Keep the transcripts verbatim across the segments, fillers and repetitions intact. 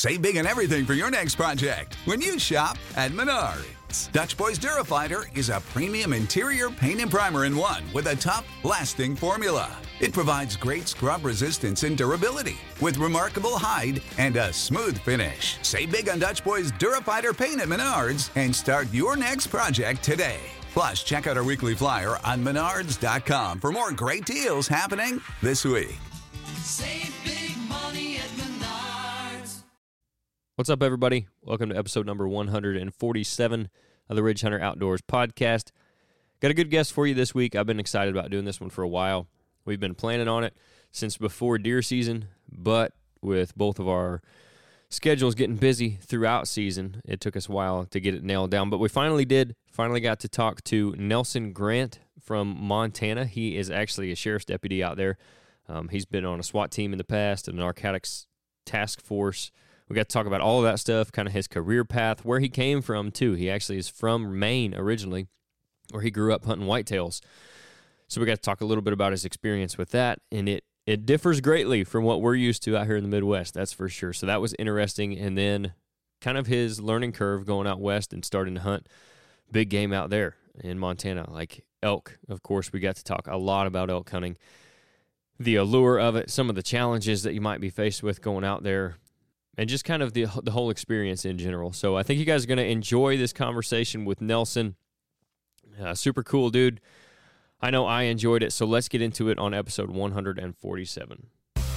Save big on everything for your next project when you shop at Menards. Dutch Boys Durafighter is a premium interior paint and primer in one with a tough, lasting formula. It provides great scrub resistance and durability with remarkable hide and a smooth finish. Save big on Dutch Boys Durafighter paint at Menards and start your next project today. Plus, check out our weekly flyer on menards dot com for more great deals happening this week. Save big money at Menards. What's up, everybody? Welcome to episode number one hundred forty-seven of the Ridge Hunter Outdoors podcast. Got a good guest for you this week. I've been excited about doing this one for a while. We've been planning on it since before deer season, but with both of our schedules getting busy throughout season, it took us a while to get it nailed down. But we finally did. Finally got to talk to Nelson Grant from Montana. He is actually a sheriff's deputy out there. Um, he's been on a SWAT team in the past, a narcotics task force. We got to talk about all of that stuff, kind of his career path, where he came from, too. He actually is from Maine originally, where he grew up hunting whitetails. So we got to talk a little bit about his experience with that, and it, it differs greatly from what we're used to out here in the Midwest, that's for sure. So that was interesting, and then kind of his learning curve going out west and starting to hunt big game out there in Montana, like elk. Of course, we got to talk a lot about elk hunting, the allure of it, some of the challenges that you might be faced with going out there, and just kind of the the whole experience in general. So I think you guys are going to enjoy this conversation with Nelson. Uh, super cool dude. I know I enjoyed it, so let's get into it on episode one hundred forty-seven.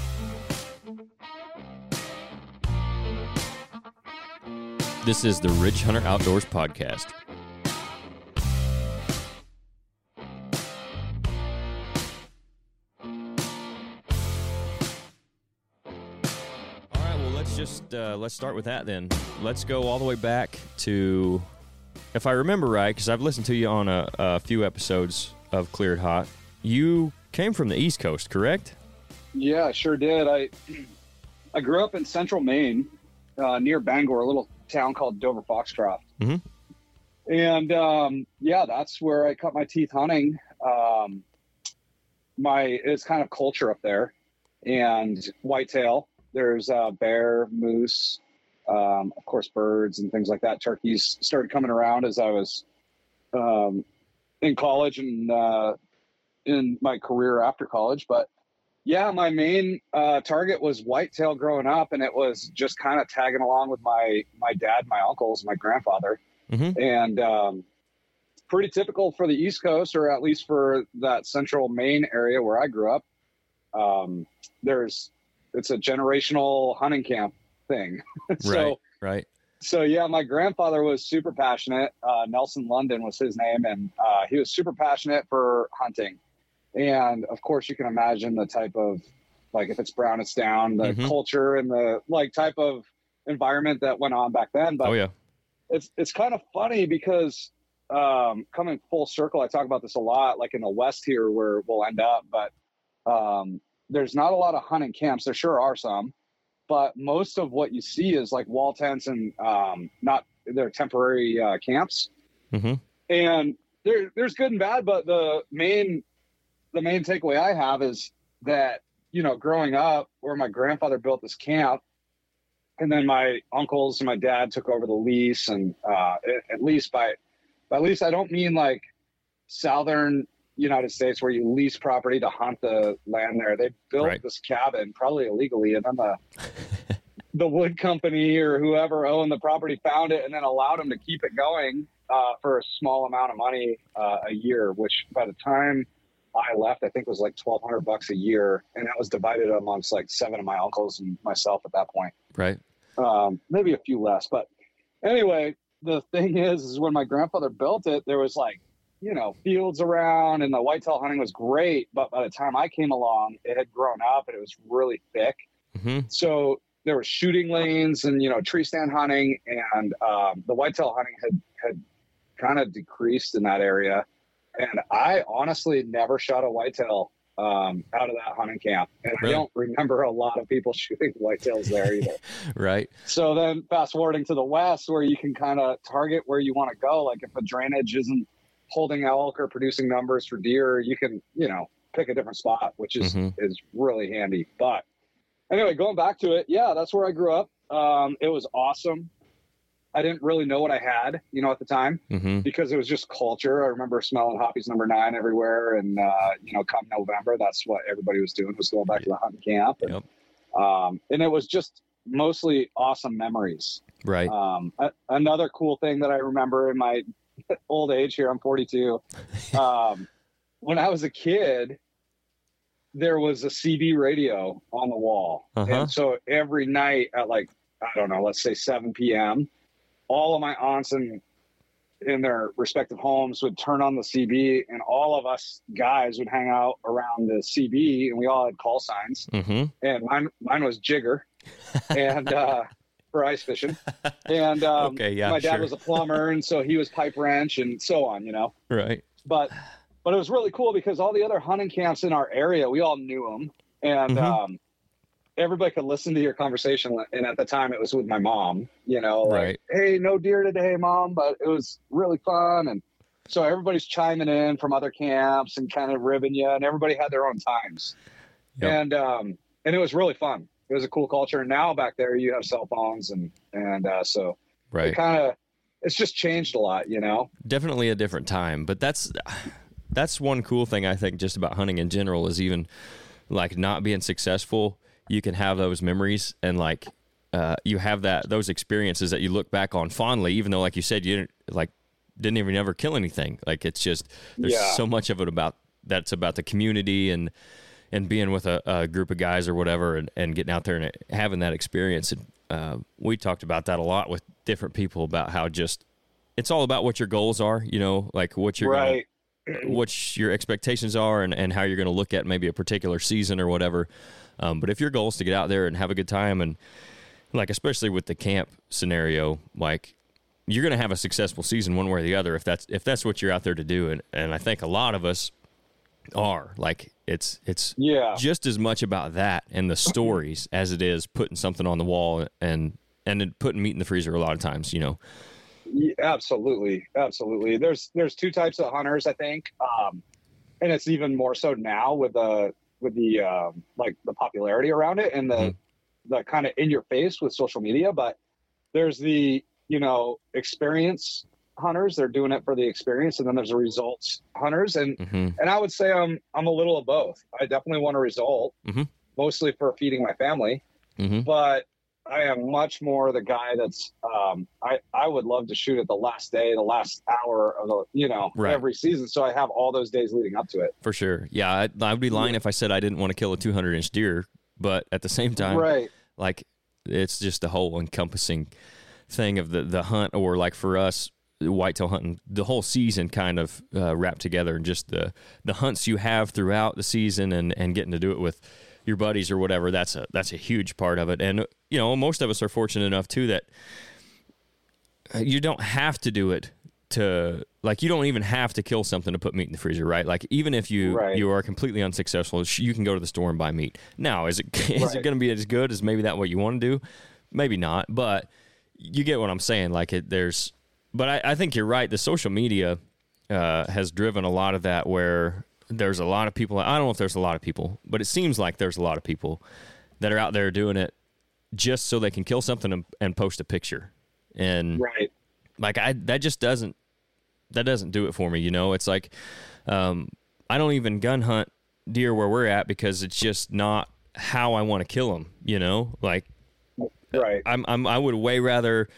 This is the Ridge Hunter Outdoors podcast. All right, well, let's just uh, let's start with that then. Let's go all the way back to, if I remember right, because I've listened to you on a, a few episodes of Cleared Hot. You came from the East Coast, correct? Yeah, I sure did. I I grew up in central Maine, uh, near Bangor, a little town called Dover Foxcroft. Mm-hmm. And um, yeah, that's where I cut my teeth hunting. Um, my it's kind of culture up there, and whitetail. There's uh, bear, moose, um, of course, birds and things like that. Turkeys started coming around as I was um, in college and uh, in my career after college. But yeah, my main uh, target was whitetail growing up, and it was just kind of tagging along with my, my dad, my uncles, my grandfather. Mm-hmm. And um, pretty typical for the East Coast, or at least for that central Maine area where I grew up. Um, there's, it's a generational hunting camp thing. so, right, right. So yeah, my grandfather was super passionate. Uh, Nelson London was his name. And uh, he was super passionate for hunting. And of course you can imagine the type of, like, if it's brown, it's down, the mm-hmm. culture and the like type of environment that went on back then. But oh, yeah. it's, it's kind of funny because um, coming full circle, I talk about this a lot, like in the West here where we'll end up, but um, there's not a lot of hunting camps. There sure are some. But most of what you see is like wall tents and um, not they're temporary uh, camps. Mm-hmm. And there, there's good and bad. But the main the main takeaway I have is that, you know, growing up where my grandfather built this camp, and then my uncles and my dad took over the lease. And uh, at least by by lease, I don't mean like southern United States where you lease property to hunt the land there. They built right. this cabin probably illegally, and then the the wood company or whoever owned the property found it and then allowed them to keep it going uh, for a small amount of money uh, a year, which by the time I left, I think was like twelve hundred bucks a year, and that was divided amongst like seven of my uncles and myself at that point. Right. Um, maybe a few less, but anyway, the thing is, is when my grandfather built it, there was like, you know, fields around and the whitetail hunting was great. But by the time I came along, it had grown up and it was really thick. Mm-hmm. So there were shooting lanes and, you know, tree stand hunting, and um, the whitetail hunting had, had kind of decreased in that area. And I honestly never shot a whitetail um, out of that hunting camp. And really? I don't remember a lot of people shooting whitetails there either. Right. So then fast forwarding to the West, where you can kind of target where you want to go. Like if a drainage isn't holding elk or producing numbers for deer, you can, you know, pick a different spot, which is, mm-hmm. is really handy. But anyway, going back to it, yeah, that's where I grew up. Um, it was awesome. I didn't really know what I had, you know, at the time Mm-hmm. because it was just culture. I remember smelling Hoppy's number nine everywhere. And, uh, you know, come November, that's what everybody was doing, was going back to the hunting camp. And, Yep. um, and it was just mostly awesome memories. Right. Um, a- another cool thing that I remember in my old age here, I'm forty-two. Um, when I was a kid, there was a C B radio on the wall. Uh-huh. And so every night at like, I don't know, let's say seven p.m., all of my aunts and in their respective homes would turn on the C B, and all of us guys would hang out around the C B, and we all had call signs. Mm-hmm. And mine, mine was Jigger, and uh, for ice fishing. And um, Okay, yeah, my dad sure. was a plumber, and so he was pipe wrench, and so on, you know. Right. But but it was really cool because all the other hunting camps in our area, we all knew them, and Mhm. um, everybody could listen to your conversation. And at the time, it was with my mom. You know, like, Right. hey, no deer today, Mom, but it was really fun. And so everybody's chiming in from other camps and kind of ribbing you, and everybody had their own times. Yep. And um, and it was really fun. It was a cool culture. And now back there, you have cell phones, and and uh, so Right. it kind of it's just changed a lot, you know. Definitely a different time, but that's that's one cool thing I think just about hunting in general is even like not being successful, you can have those memories and like uh, you have that those experiences that you look back on fondly, even though like you said you didn't like didn't even ever kill anything. Like it's just there's Yeah. so much of it about that's about the community and and being with a, a group of guys or whatever and, and getting out there and having that experience. And uh, we talked about that a lot with different people about how just it's all about what your goals are, you know, like what you're Right. gonna, what your expectations are and, and how you're going to look at maybe a particular season or whatever. Um, but if your goal is to get out there and have a good time and like, especially with the camp scenario, like you're going to have a successful season one way or the other. If that's, if that's what you're out there to do. And, and I think a lot of us are like, it's, it's Yeah. just as much about that and the stories as it is putting something on the wall and, and then putting meat in the freezer a lot of times, you know? Yeah, absolutely, absolutely. There's there's two types of hunters, I think, um, and it's even more so now with the with the um, like the popularity around it and the Mhm. the kind of in your face with social media. But there's the you know experience hunters; they're doing it for the experience, and then there's the results hunters, and Mm-hmm. and I would say I'm I'm a little of both. I definitely want a result, Mhm. mostly for feeding my family, Mm-hmm. but I am much more the guy that's um, I, I would love to shoot at the last day, the last hour of the, you know, Right. every season. So I have all those days leading up to it. For sure. Yeah. I, I would be lying if I said I didn't want to kill a two hundred inch deer, but at the same time, Right. like it's just the whole encompassing thing of the, the hunt, or like for us, whitetail hunting, the whole season kind of uh, wrapped together, and just the, the hunts you have throughout the season and, and getting to do it with your buddies or whatever. That's a, that's a huge part of it. And, you know, most of us are fortunate enough too, that you don't have to do it to like, you don't even have to kill something to put meat in the freezer, right? Like even if you, Right. you are completely unsuccessful, sh- you can go to the store and buy meat. Now, is it, is it Right. going to be as good as maybe that what you want to do? Maybe not, but you get what I'm saying. Like it, there's, but I, I think you're right. The social media uh, has driven a lot of that, where there's a lot of people. I don't know if there's a lot of people, but it seems like there's a lot of people that are out there doing it just so they can kill something and, and post a picture. And Right. like I, that just doesn't, that doesn't do it for me. You know, it's like, um, I don't even gun hunt deer where we're at because it's just not how I want to kill them. You know, like Right. I'm, I'm, I would way rather,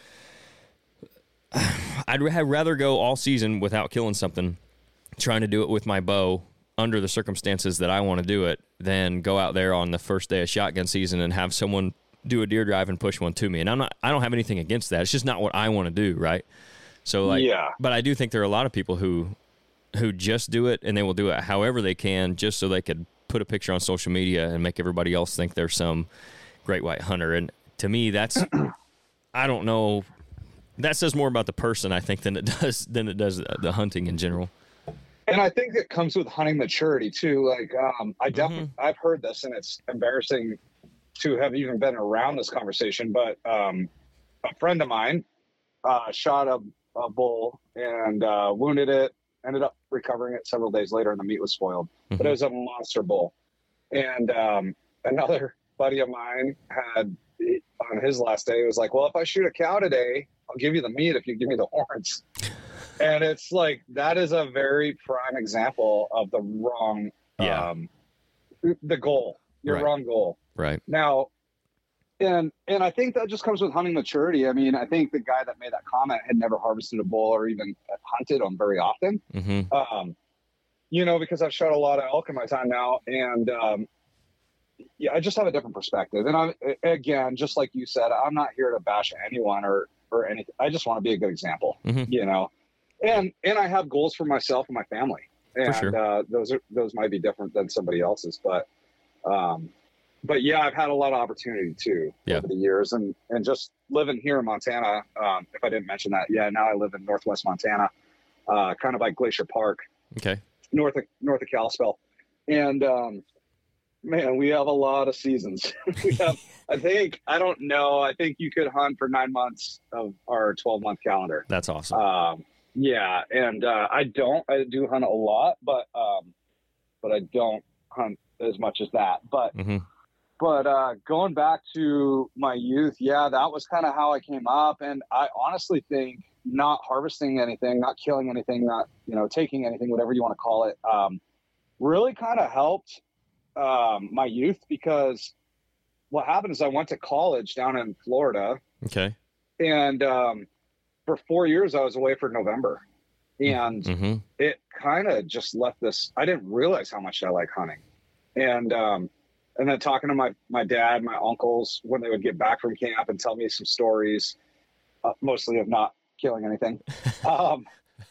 I'd have rather go all season without killing something, trying to do it with my bow under the circumstances that I want to do it, than go out there on the first day of shotgun season and have someone do a deer drive and push one to me. And I'm not, I don't have anything against that. It's just not what I want to do. Right. So like, Yeah. but I do think there are a lot of people who, who just do it, and they will do it however they can just so they could put a picture on social media and make everybody else think they're some great white hunter. And to me, that's, I don't know, that says more about the person, I think, than it does, than it does the hunting in general. And I think it comes with hunting maturity too. Like, um, I definitely, Mm-hmm. I've heard this, and it's embarrassing to have even been around this conversation, but um, a friend of mine uh, shot a, a bull and uh, wounded it, ended up recovering it several days later, and the meat was spoiled. But it was a monster bull. And um, another buddy of mine had, on his last day, he was like, well, if I shoot a cow today, I'll give you the meat if you give me the horns. And it's like, that is a very prime example of the wrong, Yeah. um, the goal, your Right. wrong goal. Right. Now, and and I think that just comes with hunting maturity. I mean, I think the guy that made that comment had never harvested a bull or even hunted them very often. Mm-hmm. Um, you know, because I've shot a lot of elk in my time now, and um, yeah, I just have a different perspective. And I, again, just like you said, I'm not here to bash anyone or or anything. I just want to be a good example. Mm-hmm. You know, and and I have goals for myself and my family, and sure. uh, those are those might be different than somebody else's, but. Um, But yeah, I've had a lot of opportunity too Yeah. over the years, and and just living here in Montana. Um, if I didn't mention that, yeah, now I live in Northwest Montana, uh, kind of by Glacier Park, Okay. north of north of Kalispell, and um, man, we have a lot of seasons. we have, I think, I don't know, I think you could hunt for nine months of our twelve month calendar. That's awesome. Um, yeah, and uh, I don't, I do hunt a lot, but um, but I don't hunt as much as that, but. mm-hmm. But uh, going back to my youth, yeah, that was kind of how I came up. And I honestly think not harvesting anything, not killing anything, not, you know, taking anything, whatever you want to call it, um, really kind of helped um, my youth, because what happened is I went to college down in Florida, Okay. and um, for four years I was away for November. And Mm-hmm. it kind of just left this, I didn't realize how much I like hunting. And, um, And then talking to my, my dad, my uncles, when they would get back from camp and tell me some stories, uh, mostly of not killing anything. um,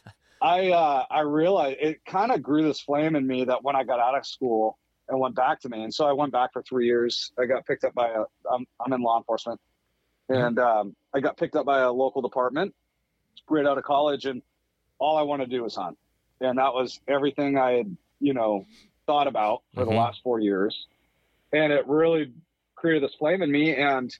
I, uh, I realized it kind of grew this flame in me that when I got out of school and went back to Maine. So I went back for three years. I got picked up by a, I'm, I'm in law enforcement, and um, I got picked up by a local department right out of college. And all I wanted to do was hunt. And that was everything I had, you know, thought about for Mhm. the last four years. And it really created this flame in me. And,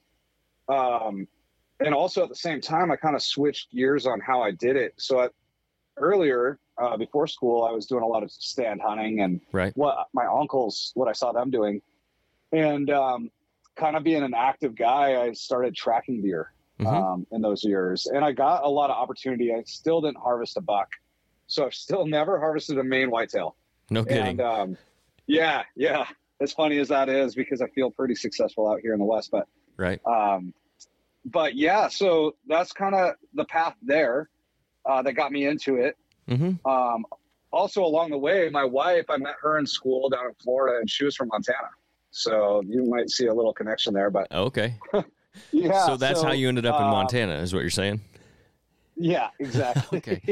um, and also at the same time, I kind of switched gears on how I did it. So I, earlier, uh, before school, I was doing a lot of stand hunting and Right. what my uncles, what I saw them doing, and, um, kind of being an active guy, I started tracking deer, Mhm. um, in those years, and I got a lot of opportunity. I still didn't harvest a buck. So I've still never harvested a Maine whitetail. No kidding. And, um, yeah, yeah. As funny as that is, because I feel pretty successful out here in the West, but, right. um, but yeah, so that's kind of the path there, uh, that got me into it. Mm-hmm. Um, also along the way, my wife, I met her in school down in Florida, and she was from Montana. So you might see a little connection there, but Okay. yeah. so that's how you ended up in uh, Montana, is what you're saying? Yeah, exactly. Okay.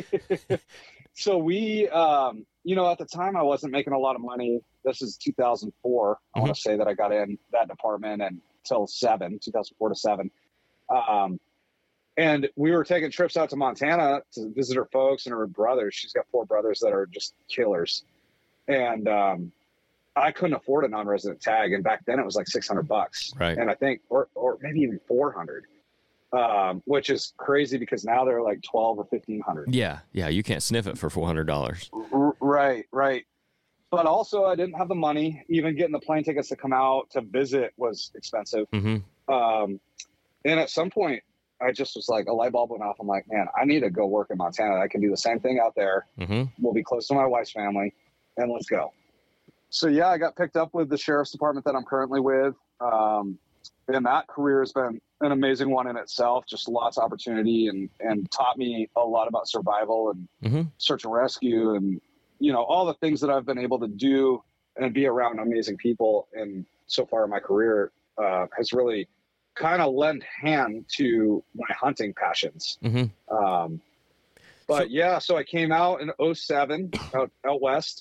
So we, um, you know, at the time I wasn't making a lot of money. This is two thousand four. I want to say that I got in that department and till seven, two thousand four to seven. Um, and we were taking trips out to Montana to visit her folks and her brothers. She's got four brothers that are just killers. And, um, I couldn't afford a non-resident tag. And back then it was like six hundred bucks. Right. And I think, or, or maybe even four hundred. Um, which is crazy because now they're like twelve or fifteen hundred. Yeah. Yeah. You can't sniff it for four hundred dollars. R- Right, right. But also, I didn't have the money. Even getting the plane tickets to come out to visit was expensive. Mm-hmm. Um, and at some point, I just was like, a light bulb went off. I'm like, man, I need to go work in Montana. I can do the same thing out there. Mm-hmm. We'll be close to my wife's family, and let's go. So yeah, I got picked up with the sheriff's department that I'm currently with. Um, and that career has been an amazing one in itself. Just lots of opportunity, and and taught me a lot about survival and Mm-hmm. search and rescue, and you know, all the things that I've been able to do and be around amazing people. And so far in my career uh, has really kind of lent hand to my hunting passions. Mm-hmm. Um, but So- yeah, so I came out in oh seven out, out West,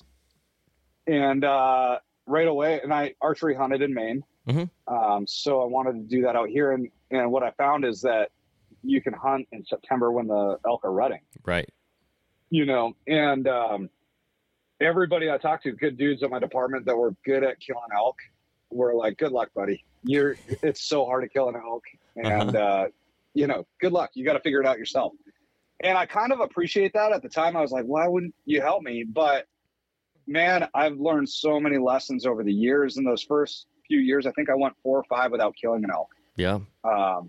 and uh, right away, and I archery hunted in Maine. Mm-hmm. Um, so I wanted to do that out here. And, and what I found is that you can hunt in September when the elk are rutting, Right. you know, and, um, everybody I talked to, good dudes at my department that were good at killing elk, were like, good luck, buddy. You're, it's so hard to kill an elk. And, Uh-huh. uh, you know, good luck. You got to figure it out yourself. And I kind of appreciate that. At the time I was like, why wouldn't you help me? But man, I've learned so many lessons over the years. In those first few years, I think I went four or five without killing an elk. Yeah. Um,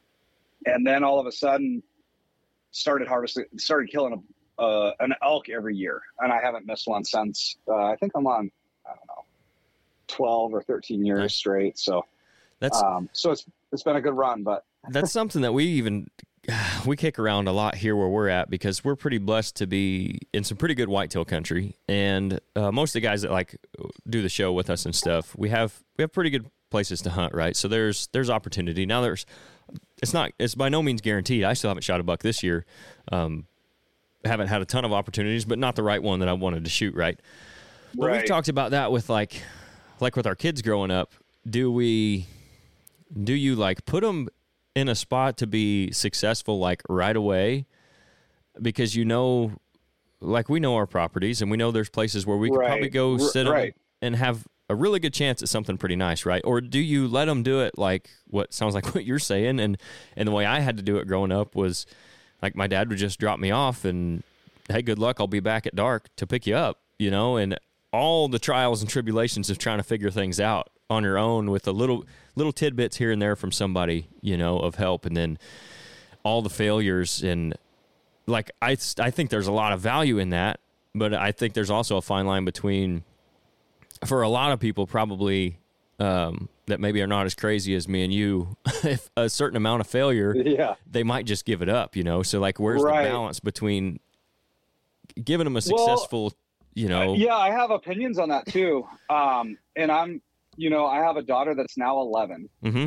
and then all of a sudden started harvesting, started killing a, uh, an elk every year. And I haven't missed one since, uh, I think I'm on, I don't know, twelve or thirteen years Nice. straight. So That's um, so it's it's been a good run, but that's something that we even we kick around a lot here where we're at, because we're pretty blessed to be in some pretty good whitetail country, and uh, most of the guys that like do the show with us and stuff, we have we have pretty good places to hunt, right? So there's there's opportunity. Now there's it's not it's by no means guaranteed. I still haven't shot a buck this year. Um, haven't had a ton of opportunities, but not the right one that I wanted to shoot, right? But right. we've talked about that with like like with our kids growing up. Do we do you like put them in a spot to be successful like right away, because you know, like we know our properties and we know there's places where we could Right. probably go R- sit 'em right. and have a really good chance at something pretty nice, right? Or do you let them do it like what sounds like what you're saying? And and the way I had to do it growing up was like my dad would just drop me off and, hey, good luck, I'll be back at dark to pick you up, you know, and all the trials and tribulations of trying to figure things out on your own with a little little tidbits here and there from somebody, you know, of help, and then all the failures. And like I I think there's a lot of value in that, but I think there's also a fine line between, for a lot of people probably um, that maybe are not as crazy as me and you, if a certain amount of failure, yeah. they might just give it up, you know? So like, where's Right. the balance between giving them a Well, successful, you know? Yeah, I have opinions on that too. Um, and I'm, you know, I have a daughter that's now eleven, Mm-hmm.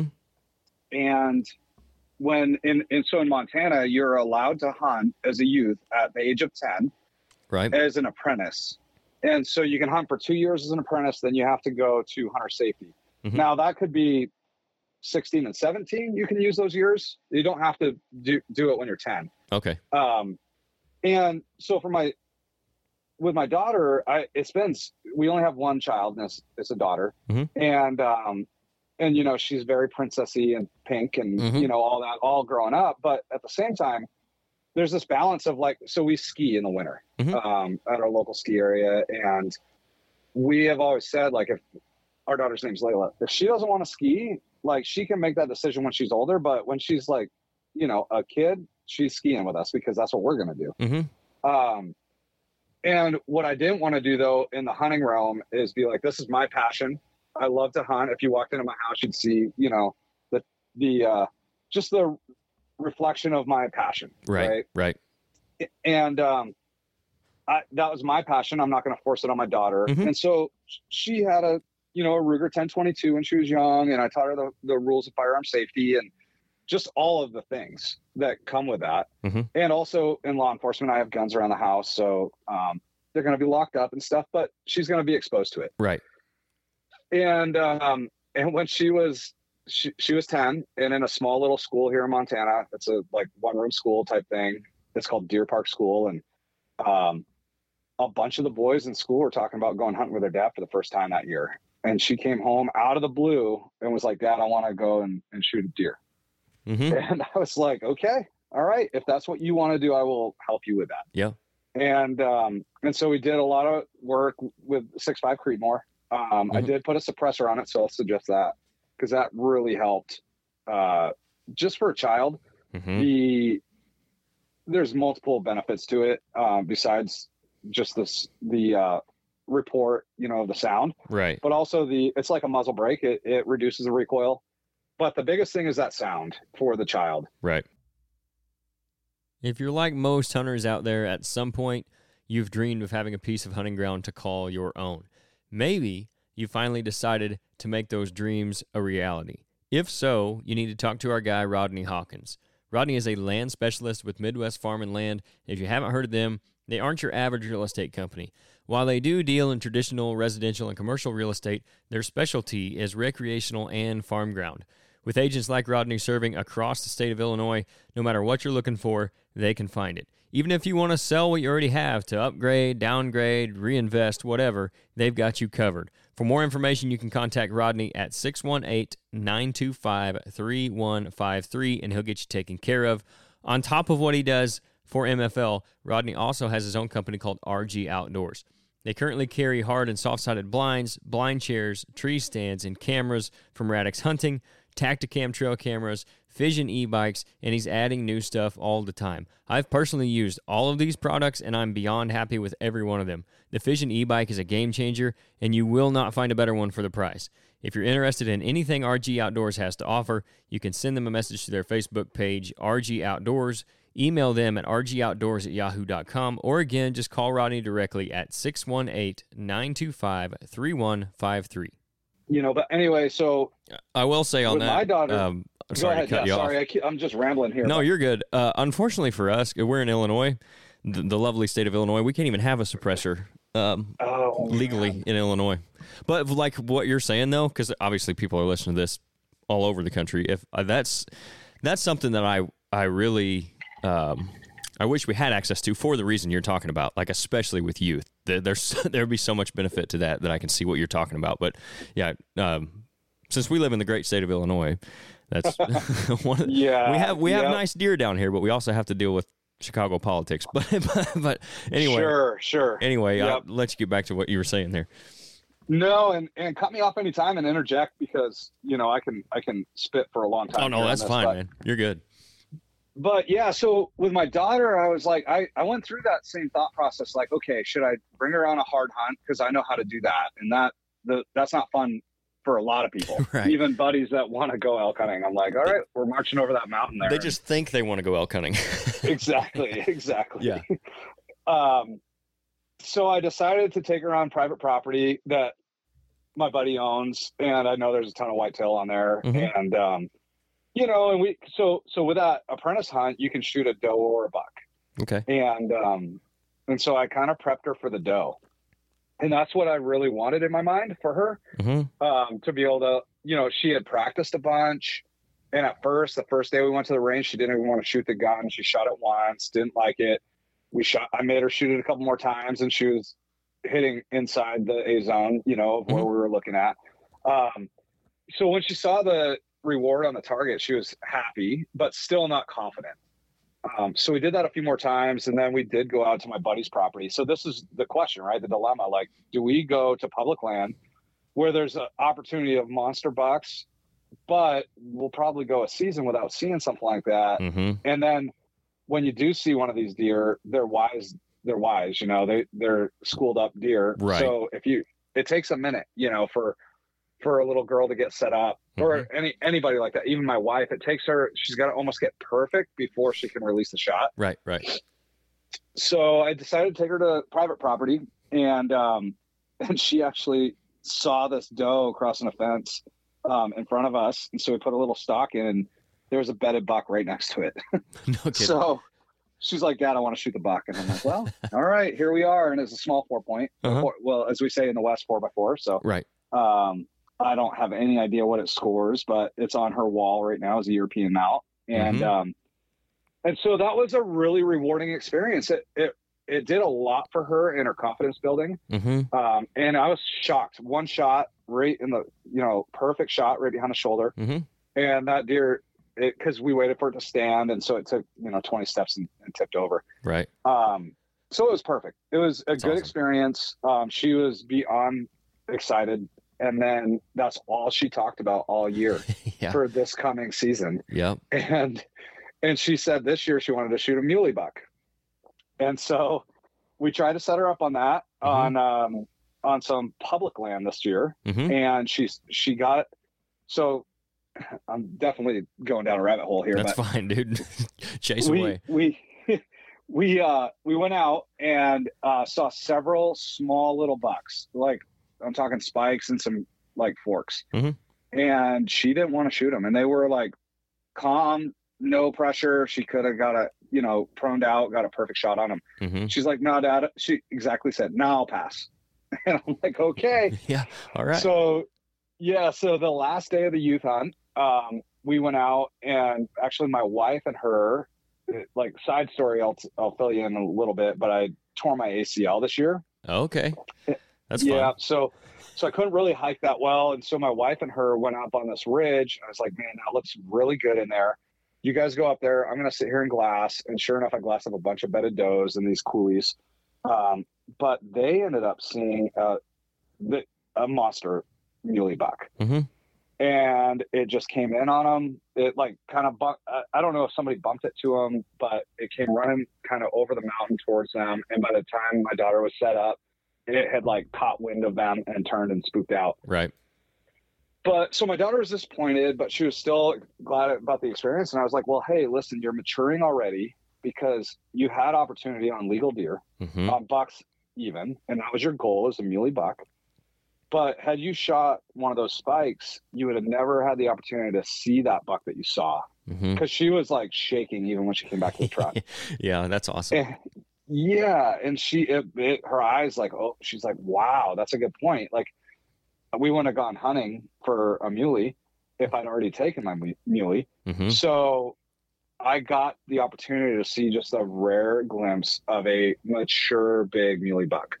and when in, in so in Montana, you're allowed to hunt as a youth at the age of ten Right. as an apprentice. And so you can hunt for two years as an apprentice, then you have to go to hunter safety. Mhm. Now that could be sixteen and seventeen. You can use those years. You don't have to do, do it when you're ten. Okay. Um, and so for my, with my daughter, I, it's been, we only have one child, and it's, it's a daughter. Mhm. And, um, and, you know, she's very princessy and pink and, Mhm. you know, all that, all growing up. But at the same time, there's this balance of like, so we ski in the winter, Mhm. um, at our local ski area. And we have always said, like, if our daughter's name's Layla, if she doesn't want to ski, like, she can make that decision when she's older. But when she's like, you know, a kid, she's skiing with us because that's what we're going to do. Mm-hmm. Um, and what I didn't want to do though, in the hunting realm, is be like, this is my passion. I love to hunt. If you walked into my house, you'd see, you know, the, the, uh, just the reflection of my passion. Right. Right. Right. And, um, I, that was my passion. I'm not going to force it on my daughter. Mhm. And so she had a, you know, a Ruger ten twenty-two when she was young. And I taught her the, the rules of firearm safety and just all of the things that come with that. Mhm. And also in law enforcement, I have guns around the house. So, um, they're going to be locked up and stuff, but she's going to be exposed to it. Right. And, um, and when she was, she, she was ten, and in a small little school here in Montana, it's a like one room school type thing. It's called Deer Park School. And, um, a bunch of the boys in school were talking about going hunting with their dad for the first time that year. And she came home out of the blue and was like, Dad, I want to go and, and shoot a deer. Mm-hmm. And I was like, okay, all right. If that's what you want to do, I will help you with that. Yeah. And, um, and so we did a lot of work with six five Creedmoor. Um, I Mhm. did put a suppressor on it. So I'll suggest that, because that really helped, uh, just for a child. Mm-hmm. The, there's multiple benefits to it. Um, besides just this, the, uh, report, you know, the sound, Right. but also the, it's like a muzzle brake. It, it reduces the recoil, but the biggest thing is that sound for the child. Right. If you're like most hunters out there, at some point you've dreamed of having a piece of hunting ground to call your own. Maybe you finally decided to make those dreams a reality. If so, you need to talk to our guy, Rodney Hawkins. Rodney is a land specialist with Midwest Farm and Land. If you haven't heard of them, they aren't your average real estate company. While they do deal in traditional residential and commercial real estate, their specialty is recreational and farm ground. With agents like Rodney serving across the state of Illinois, no matter what you're looking for, they can find it. Even if you want to sell what you already have to upgrade, downgrade, reinvest, whatever, they've got you covered. For more information, you can contact Rodney at six one eight, nine two five, three one five three, and he'll get you taken care of. On top of what he does for M F L, Rodney also has his own company called R G Outdoors. They currently carry hard and soft-sided blinds, blind chairs, tree stands, and cameras from Radix Hunting Tacticam trail cameras, Fission e-bikes, and he's adding new stuff all the time. I've personally used all of these products, and I'm beyond happy with every one of them. The Fission e-bike is a game changer, and you will not find a better one for the price. If you're interested in anything R G Outdoors has to offer, you can send them a message to their Facebook page, R G Outdoors, email them at r g outdoors at yahoo dot com, or again, just call Rodney directly at six one eight, nine two five, three one five three. You know, but anyway, so I will say on with that, my daughter, um, go sorry ahead, to cut yeah, you sorry, off. I keep, I'm just rambling here. No, but- you're good. Uh, unfortunately for us, we're in Illinois, the, the lovely state of Illinois. We can't even have a suppressor um, Oh, legally man. in Illinois. But like what you're saying, though, because obviously people are listening to this all over the country. If uh, that's that's something that I I really um, I wish we had access to for the reason you're talking about, like especially with youth. There, there's there'd be so much benefit to that that I can see what you're talking about. But yeah, um, since we live in the great state of Illinois, that's one. Of, Yeah, we have we have yep. nice deer down here, but we also have to deal with Chicago politics. But but, but anyway, Sure, sure. anyway, Yep. I'll let you get back to what you were saying there. No, and, and cut me off anytime and interject because, you know, I can I can spit for a long time. Oh no, here on that's this, fine, but, man. You're good. But yeah, so with my daughter, I was like, I, I went through that same thought process. Like, okay, should I bring her on a hard hunt? Because I know how to do that. And that the that's not fun for a lot of people, Right. even buddies that want to go elk hunting. I'm like, all right, we're marching over that mountain there. They just think they want to go elk hunting. exactly, exactly. Yeah. Um, so I decided to take her on private property that my buddy owns, and I know there's a ton of whitetail on there. Mhm. And um, you know, and we so so with that apprentice hunt, you can shoot a doe or a buck. Okay. And um, and so I kind of prepped her for the doe, and that's what I really wanted in my mind for her. Mm-hmm. Um, to be able to, you know, she had practiced a bunch. And at first, the first day we went to the range, she didn't even want to shoot the gun. She shot it once, didn't like it. We shot, I made her shoot it a couple more times, and she was hitting inside the A zone, you know, of where Mhm. we were looking at. Um, so when she saw the reward on the target, she was happy, but still not confident. Um, so we did that a few more times, and then we did go out to my buddy's property. So this is the question, right? The dilemma, like, do we go to public land where there's an opportunity of monster bucks, but we'll probably go a season without seeing something like that. Mm-hmm. And then when you do see one of these deer, they're wise, they're wise, you know, they, they're schooled up deer. Right. So if you, it takes a minute, you know, for, for a little girl to get set up or Mm-hmm. any, anybody like that. Even my wife, it takes her, she's got to almost get perfect before she can release the shot. Right, right. So I decided to take her to private property, and, um, and she actually saw this doe crossing a fence um, in front of us. And so we put a little stock in, and there was a bedded buck right next to it. No kidding. So she's like, Dad, I want to shoot the buck. And I'm like, well, all right, here we are. And it's a small four point. Uh-huh. Four, well, as we say in the West, four by four. So Right. um, I don't have any idea what it scores, but it's on her wall right now as a European mount. And, Mhm. um, and so that was a really rewarding experience. It, it, it did a lot for her in her confidence building. Mm-hmm. Um, and I was shocked. One shot right in the, you know, perfect shot right behind the shoulder. Mm-hmm. And that deer, it, cause we waited for it to stand. And so it took, you know, twenty steps and, and tipped over. Right. Um, so it was perfect. It was a That's good awesome. experience. Um, she was beyond excited. And then that's all she talked about all year Yeah. for this coming season. Yep. And, and she said this year she wanted to shoot a muley buck. And so we tried to set her up on that Mhm. on, um, on some public land this year. Mm-hmm. And she's, she got it. So I'm definitely going down a rabbit hole here, That's but fine, dude. Chase we, away. we, we, uh, we went out and, uh, saw several small little bucks. Like I'm talking spikes and some like forks. Mhm. And she didn't want to shoot them. And they were like calm, no pressure. She could have got a, you know, proned out, got a perfect shot on them. Mm-hmm. She's like, no, Dad. She exactly said, no, I'll pass. And I'm like, okay. Yeah. All right. So, yeah. So the last day of the youth hunt, um, we went out, and actually my wife and her, like side story, I'll, I'll fill you in a little bit, but I tore my A C L this year. Okay. That's yeah. fun. So, so I couldn't really hike that well. And so my wife and her went up on this ridge. I was like, man, that looks really good in there. You guys go up there. I'm going to sit here and glass. And sure enough, I glassed up a bunch of bedded does and these coolies. Um, but they ended up seeing uh, the, a monster muley buck. Mm-hmm. and it just came in on him. It like kind of, bu- I don't know if somebody bumped it to him, but it came running kind of over the mountain towards them. And by the time my daughter was set up, it had like caught wind of them and turned and spooked out. Right. But so my daughter was disappointed, but she was still glad about the experience. And I was like, well, hey, listen, you're maturing already because you had opportunity on legal deer, Mm-hmm. on bucks even, and that was your goal as a muley buck. But had you shot one of those spikes, you would have never had the opportunity to see that buck that you saw, Mm-hmm. because she was like shaking even when she came back to the truck. Yeah, that's awesome. And, yeah, and she, it, it, her eyes like, oh, she's like, wow, that's a good point. Like, we wouldn't have gone hunting for a muley if I'd already taken my mu- muley. Mm-hmm. So I got the opportunity to see just a rare glimpse of a mature big muley buck.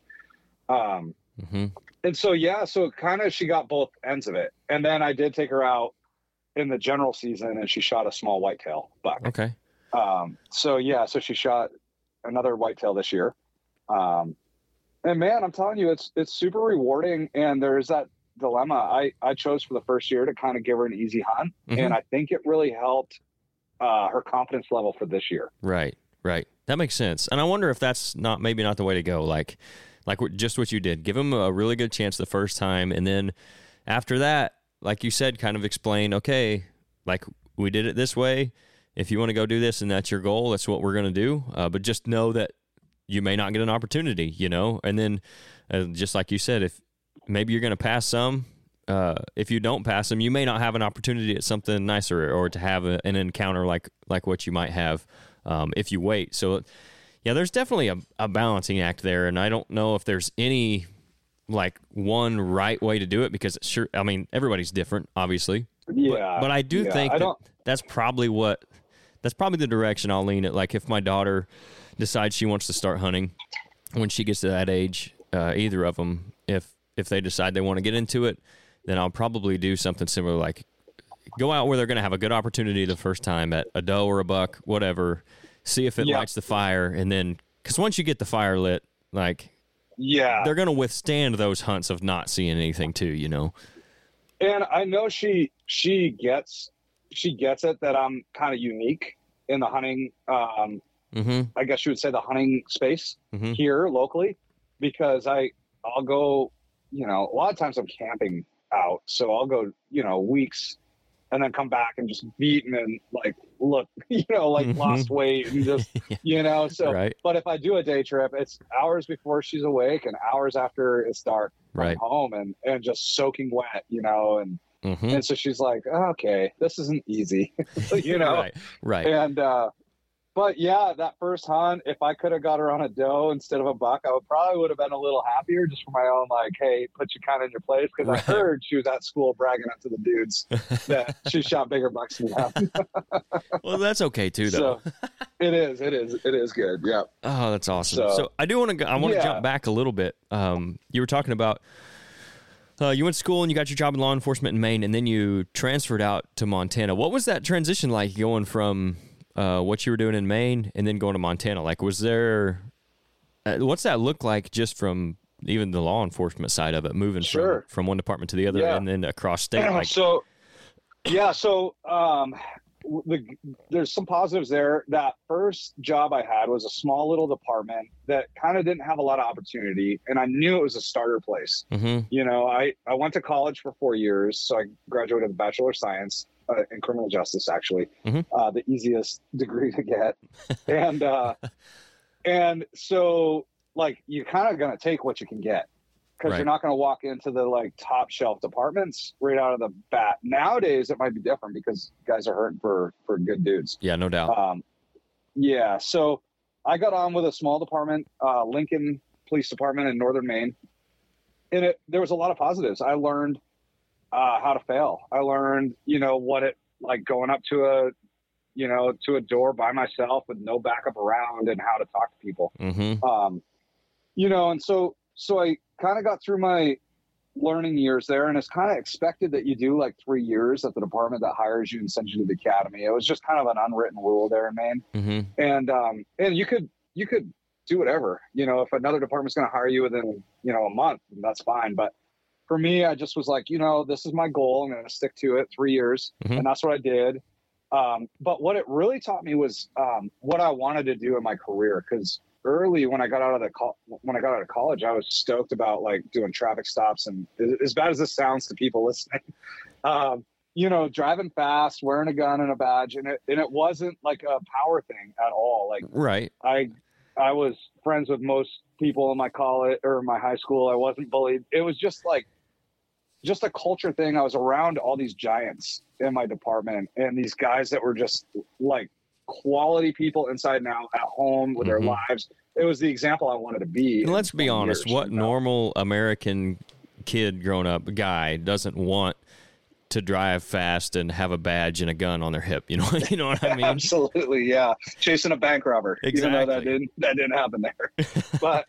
Um, Mm-hmm. and so, yeah, so kind of she got both ends of it. And then I did take her out in the general season and she shot a small whitetail buck. Okay. Um, so yeah, so she shot another whitetail this year. Um, and man, I'm telling you, it's, it's super rewarding. And there's that dilemma. I, I chose for the first year to kind of give her an easy hunt. Mhm. And I think it really helped, uh, her confidence level for this year. Right, right. That makes sense. And I wonder if that's not maybe not the way to go. Like, like what- just what you did. Give them a really good chance the first time, and then after that, like you said, kind of explain. Okay, like we did it this way. If you want to go do this and that's your goal, that's what we're going to do. Uh, but just know that you may not get an opportunity. You know, and then uh, just like you said, if maybe you're going to pass some. Uh, if you don't pass them, you may not have an opportunity at something nicer or to have a, an encounter like like what you might have um, if you wait. So, yeah, there's definitely a, a balancing act there, and I don't know if there's any like one right way to do it because it's sure, I mean, everybody's different, obviously. Yeah. But, but I do yeah, think I that don't, that's probably what that's probably the direction I'll lean at. Like if my daughter decides she wants to start hunting when she gets to that age, uh, either of them, if if they decide they want to get into it, then I'll probably do something similar, like go out where they're going to have a good opportunity the first time at a doe or a buck, whatever, see if it Yeah. lights the fire. And then, because once you get the fire lit, like yeah. they're going to withstand those hunts of not seeing anything too, you know? And I know she, she gets, she gets it that I'm kind of unique in the hunting. Um, Mm-hmm. I guess you would say the hunting space Mm-hmm. here locally, because I, I'll go, you know, a lot of times I'm camping out. So I'll go, you know, weeks and then come back and just beaten and like, look, you know, like Mhm. lost weight and just, you know, so, Right. but if I do a day trip, it's hours before she's awake and hours after it's dark coming Right. home and, and just soaking wet, you know, and, Mm-hmm. and so she's like, oh, okay, this isn't easy, you know? Right. Right. And, uh, but yeah, that first hunt, if I could have got her on a doe instead of a buck, I would probably would have been a little happier just for my own, like, hey, put you kind of in your place. Cause Right. I heard she was at school bragging up to the dudes that she shot bigger bucks than them. Well, that's okay too, though. So it is, it is, it is good. Yeah. Oh, that's awesome. So, So- I do want to. I want to Yeah. jump back a little bit. Um, you were talking about uh, you went to school and you got your job in law enforcement in Maine, and then you transferred out to Montana. What was that transition like, going from uh, what you were doing in Maine and then going to Montana? Like, was there? Uh, what's that look like, just from even the law enforcement side of it, moving Sure. from from one department to the other, Yeah. and then across state? Like, So, yeah, so um, w- the, there's some positives there. That first job I had was a small little department that kind of didn't have a lot of opportunity, and I knew it was a starter place. mm-hmm, You know, I, I went to college for four years, so I graduated with a Bachelor of Science uh, in criminal justice, actually, Mhm. uh, the easiest degree to get. and uh, and so, like, you're kind of going to take what you can get, because Right. you're not going to walk into the, like, top shelf departments right out of the bat. Nowadays, it might be different because guys are hurting for, for good dudes. yeah, no doubt. Um, yeah, so I got on with a small department, uh, Lincoln Police Department in Northern Maine, and it there was a lot of positives. I learned uh, how to fail. I learned, you know, what it like going up to a, you know, to a door by myself with no backup around, and how to talk to people. mm-hmm, Um, you know, and so so I kind of got through my learning years there, and it's kind of expected that you do like three years at the department that hires you and sends you to the academy. It was just kind of an unwritten rule there in Maine. mm-hmm, And um, and you could you could do whatever, you know, if another department's going to hire you within, you know, a month, that's fine. But for me, I just was like, you know, this is my goal. I'm going to stick to it three years. Mhm. And that's what I did. Um, but what it really taught me was um, what I wanted to do in my career. Because early when I got out of the co- when I got out of college, I was stoked about like doing traffic stops. And as bad as this sounds to people listening, um, you know, driving fast, wearing a gun and a badge, and it and it wasn't like a power thing at all. Like Right. I I was friends with most people in my college or my high school. I wasn't bullied. It was just like just a culture thing. I was around all these giants in my department and these guys that were just like quality people inside and out at home with Mhm. their lives. It was the example I wanted to be. And in let's be twenty honest, years, what you know? normal American kid growing up guy doesn't want to drive fast and have a badge and a gun on their hip? You know, you know what I mean? Absolutely, yeah. Chasing a bank robber. Even though that Exactly. didn't that didn't happen there. But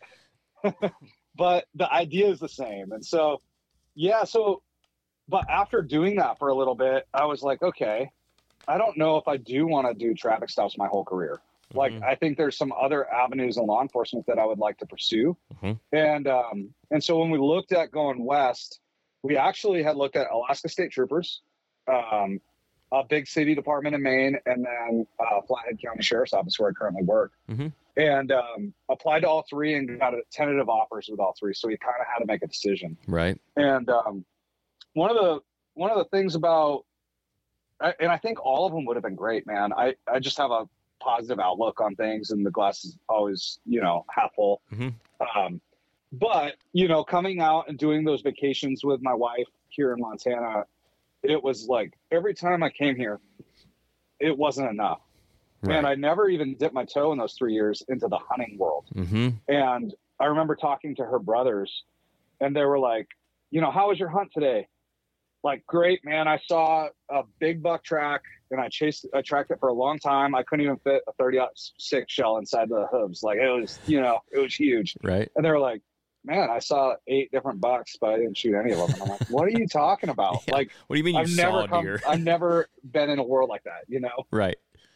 but the idea is the same. And so yeah, so but after doing that for a little bit, I was like, okay, I don't know if I do want to do traffic stops my whole career. Like Mhm. I think there's some other avenues in law enforcement that I would like to pursue. Mhm. And um and so when we looked at going west, we actually had looked at Alaska State Troopers, um, a big city department in Maine, and then uh, Flathead County Sheriff's Office, where I currently work. Mhm. And um, applied to all three and got a tentative offers with all three. So we kind of had to make a decision. Right. And um, one of the one of the things about, I- and I think all of them would have been great, man. I, I just have a positive outlook on things, and the glass is always, you know, half full. Mhm. Um, but you know, coming out and doing those vacations with my wife here in Montana, it was like every time I came here, it wasn't enough. Right. And I never even dipped my toe in those three years into the hunting world. Mm-hmm. And I remember talking to her brothers, and they were like, you know, how was your hunt today? Like, great, man. I saw a big buck track, and I chased, I tracked it for a long time. I couldn't even fit a thirty six shell inside the hooves. Like, it was, you know, it was huge. Right. And they were like, man, I saw eight different bucks, but I didn't shoot any of them. And I'm like, what are you talking about? Yeah. Like, What do you mean you I've saw never a come, deer? I've never been in a world like that, you know? Right.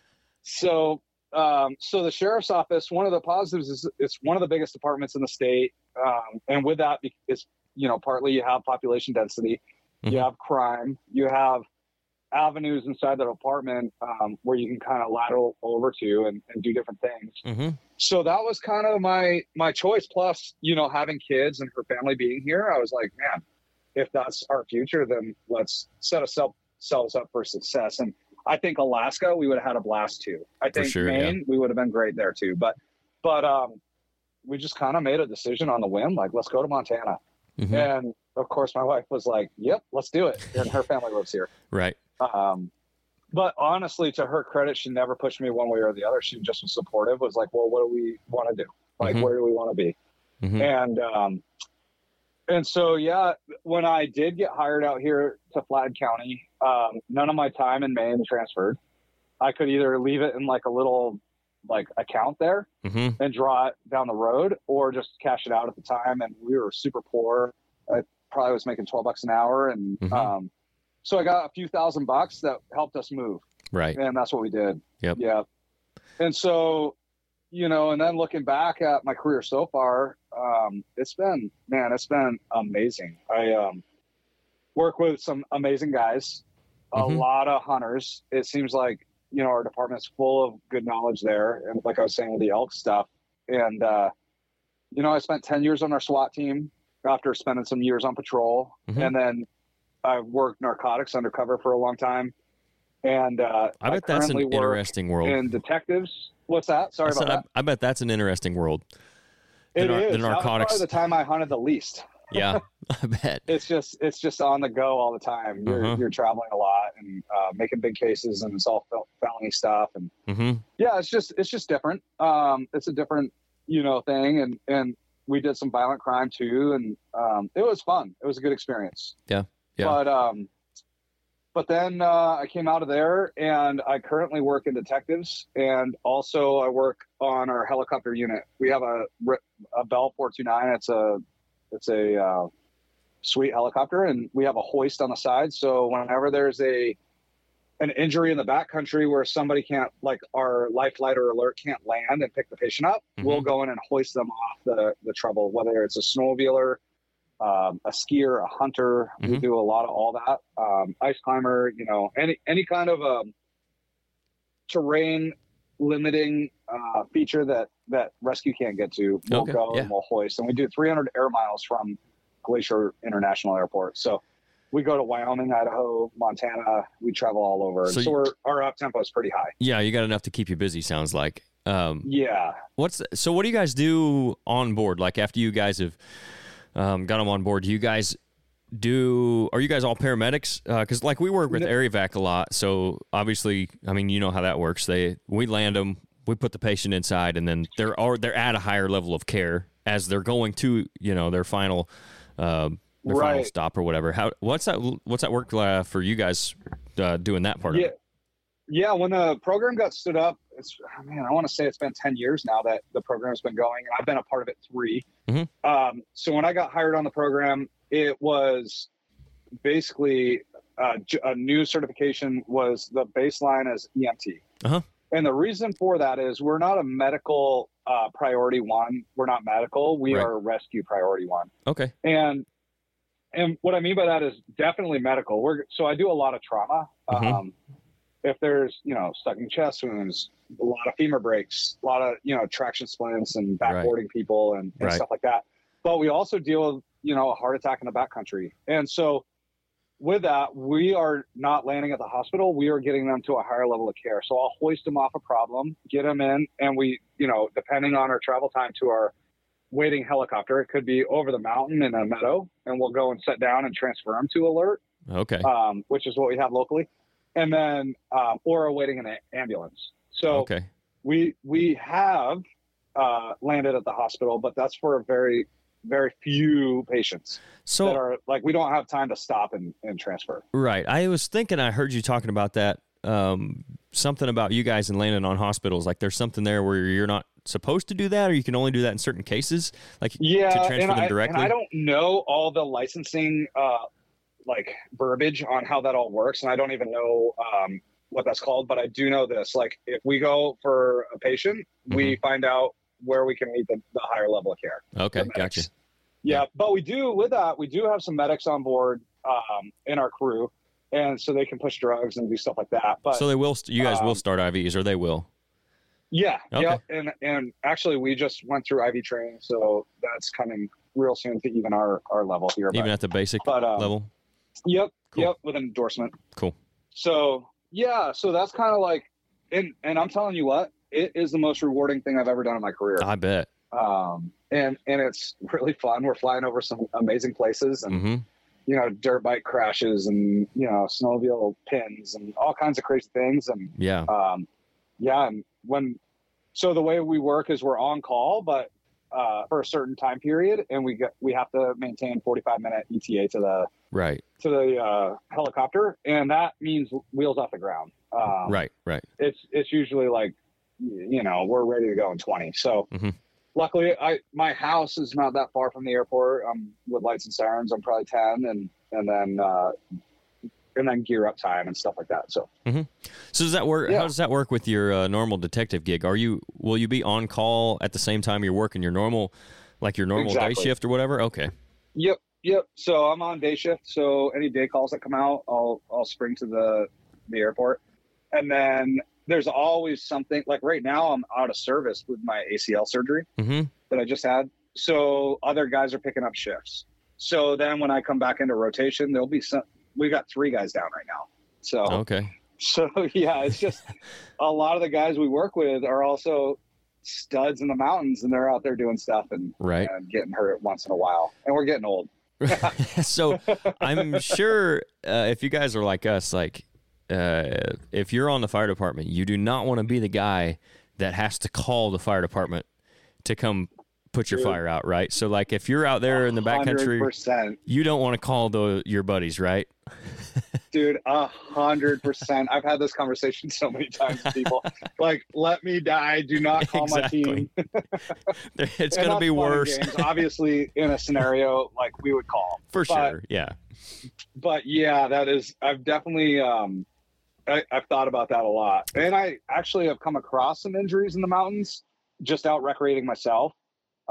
So, um, so the sheriff's office, one of the positives is it's one of the biggest departments in the state. Um, and with that, it's, you know, partly you have population density, Mhm. you have crime, you have avenues inside the department um, where you can kind of lateral over to and, and do different things. Mm-hmm. So that was kind of my, my choice. Plus, you know, having kids and her family being here, I was like, man, if that's our future, then let's set ourselves up for success. And I think Alaska, we would have had a blast too. I For think sure, Maine, we would have been great there too. But, but um, we just kind of made a decision on the whim, like, let's go to Montana. Mm-hmm. And of course, my wife was like, yep, let's do it. And her family lives here. Right. Um, but honestly, to her credit, she never pushed me one way or the other. She just was supportive, was like, well, what do we want to do? Like, Mhm. where do we want to be? Mhm. And, um, and so, yeah, when I did get hired out here to Flathead County, um, none of my time in Maine transferred. I could either leave it in like a little like account there Mm-hmm. and draw it down the road, or just cash it out at the time. And we were super poor. I probably was making twelve bucks an hour. And, Mhm. um, so I got a few thousand bucks that helped us move. Right. And that's what we did. Yep. Yeah. And so, you know, and then looking back at my career so far, um, it's been, man, it's been amazing. I um, work with some amazing guys, a Mhm. lot of hunters. It seems like, you know, our department's full of good knowledge there. And like I was saying with the elk stuff. And, uh, you know, I spent ten years on our SWAT team after spending some years on patrol. Mhm. And then I worked narcotics undercover for a long time. And uh, I bet that's an currently work interesting world. in detectives. What's that? Sorry I, said, about I, I bet that's an interesting world. that. The, It nar- is. the That was narcotics. probably the time I hunted the least. Yeah, I bet. It's just it's just on the go all the time. You're Uh-huh. you're traveling a lot and uh, making big cases, and it's all fel- felony stuff. And Mm-hmm. yeah, it's just it's just different. Um, it's a different you know thing, and and we did some violent crime too, and um, it was fun. It was a good experience. Yeah, yeah. But um, but then uh, I came out of there, and I currently work in detectives, and also I work on our helicopter unit. We have a a Bell four twenty-nine. It's a it's a uh, sweet helicopter, and we have a hoist on the side. So whenever there's a an injury in the backcountry where somebody can't, like our life flight or alert can't land and pick the patient up, Mhm. we'll go in and hoist them off the the trouble, whether it's a snowmobiler, um, a skier, a hunter. We Mhm. do a lot of all that. Um, ice climber, you know, any any kind of um, terrain limiting uh, feature that that rescue can't get to, we'll Okay, go yeah. and we'll hoist. And we do three hundred air miles from Glacier International Airport. So we go to Wyoming, Idaho, Montana. We travel all over. So So, so you- we're, our up tempo is pretty high. Yeah, you got enough to keep you busy. Sounds like. Um, Yeah. what's so? What do you guys do on board? Like after you guys have um, got them on board, do you guys do? Are you guys all paramedics? Because like we work with No. AirEvac a lot, so obviously, I mean, you know how that works. They we land them, we put the patient inside, and then they're or they're at a higher level of care as they're going to you know their final. Um, their final Right. stop or whatever. How what's that? What's that work uh, for you guys uh, doing that part Yeah. of it? Yeah, when the program got stood up, it's man, I want to say it's been ten years now that the program's been going, and I've been a part of it three. Mhm. Um, so when I got hired on the program, it was basically uh, j- a new certification was the baseline as E M T. Uh-huh. And the reason for that is we're not a medical uh, priority one. We're not medical. We Right. are a rescue priority one. Okay. And and what I mean by that is definitely medical. We're so I do a lot of trauma. Mhm. Um, if there's you know sucking chest wounds, a lot of femur breaks, a lot of you know traction splints and Right. backboarding people and, and Right. stuff like that. But we also deal with you know a heart attack in the backcountry, and so with that, we are not landing at the hospital. We are getting them to a higher level of care. So I'll hoist them off a problem, get them in, and we, you know, depending on our travel time to our waiting helicopter, it could be over the mountain in a meadow, and we'll go and sit down and transfer them to alert, Okay. um, which is what we have locally, and then um, or awaiting an a- ambulance. So okay. we we have uh, landed at the hospital, but that's for a very very few patients that So are like we don't have time to stop and, and transfer. right, I was thinking I heard you talking about that. Um, something about you guys and landing on hospitals. Like there's something there where you're not supposed to do that, or you can only do that in certain cases. Like Yeah, to transfer and, them I, directly. and I don't know all the licensing uh, like verbiage on how that all works, and I don't even know um, what that's called. But I do know this: like if we go for a patient, we find out where we can meet the, the higher level of care. Okay, the medics. gotcha. Yeah, but we do with that. We do have some medics on board um, in our crew, and so they can push drugs and do stuff like that. But So they will. St- you guys will um, start I Vs, or they will. yeah, Okay. yeah, and and actually we just went through I V training, so that's coming real soon to even our our level here. Even but, at the basic but um, level. Yep, Cool. yep, with an endorsement. Cool. So yeah, so that's kind of like, and and I'm telling you what, it is the most rewarding thing I've ever done in my career. I bet. Um, and and it's really fun. We're flying over some amazing places, and Mm-hmm. you know, dirt bike crashes, and you know, snowmobile pins, and all kinds of crazy things. And Yeah. um, yeah, and when so the way we work is we're on call, but uh, for a certain time period, and we get we have to maintain forty-five minute E T A to the Right. to the uh, helicopter, and that means wheels off the ground. Um, Right. Right. It's it's usually like, you know, we're ready to go in twenty. So Mhm. luckily, I my house is not that far from the airport. I'm with lights and sirens. I'm probably ten, and and then uh, and then gear up time and stuff like that. So So does that work? Yeah. How does that work with your uh, normal detective gig? Are you will you be on call at the same time you're working your normal, like your normal day Exactly. shift or whatever? Okay. yep, yep. So I'm on day shift. So any day calls that come out, I'll I'll spring to the the airport, and then there's always something. Like right now, I'm out of service with my A C L surgery Mm-hmm. that I just had. So other guys are picking up shifts. So then when I come back into rotation, there'll be some. We got three guys down right now. So Okay. so yeah, it's just a lot of the guys we work with are also studs in the mountains, and they're out there doing stuff and, Right. and getting hurt once in a while. And we're getting old. So I'm sure uh, if you guys are like us, like uh, if you're on the fire department, you do not want to be the guy that has to call the fire department to come put your Dude. fire out, right? So like if you're out there in the backcountry, one hundred percent. you don't want to call the your buddies, right? Dude, a hundred percent. I've had this conversation so many times with people. Like, let me die. Do not call my team. It's And gonna that's be fun and worse games. Obviously, in a scenario like we would call. for but- sure. Yeah. But yeah, that is. I've definitely. Um, I, I've thought about that a lot, and I actually have come across some injuries in the mountains just out recreating myself.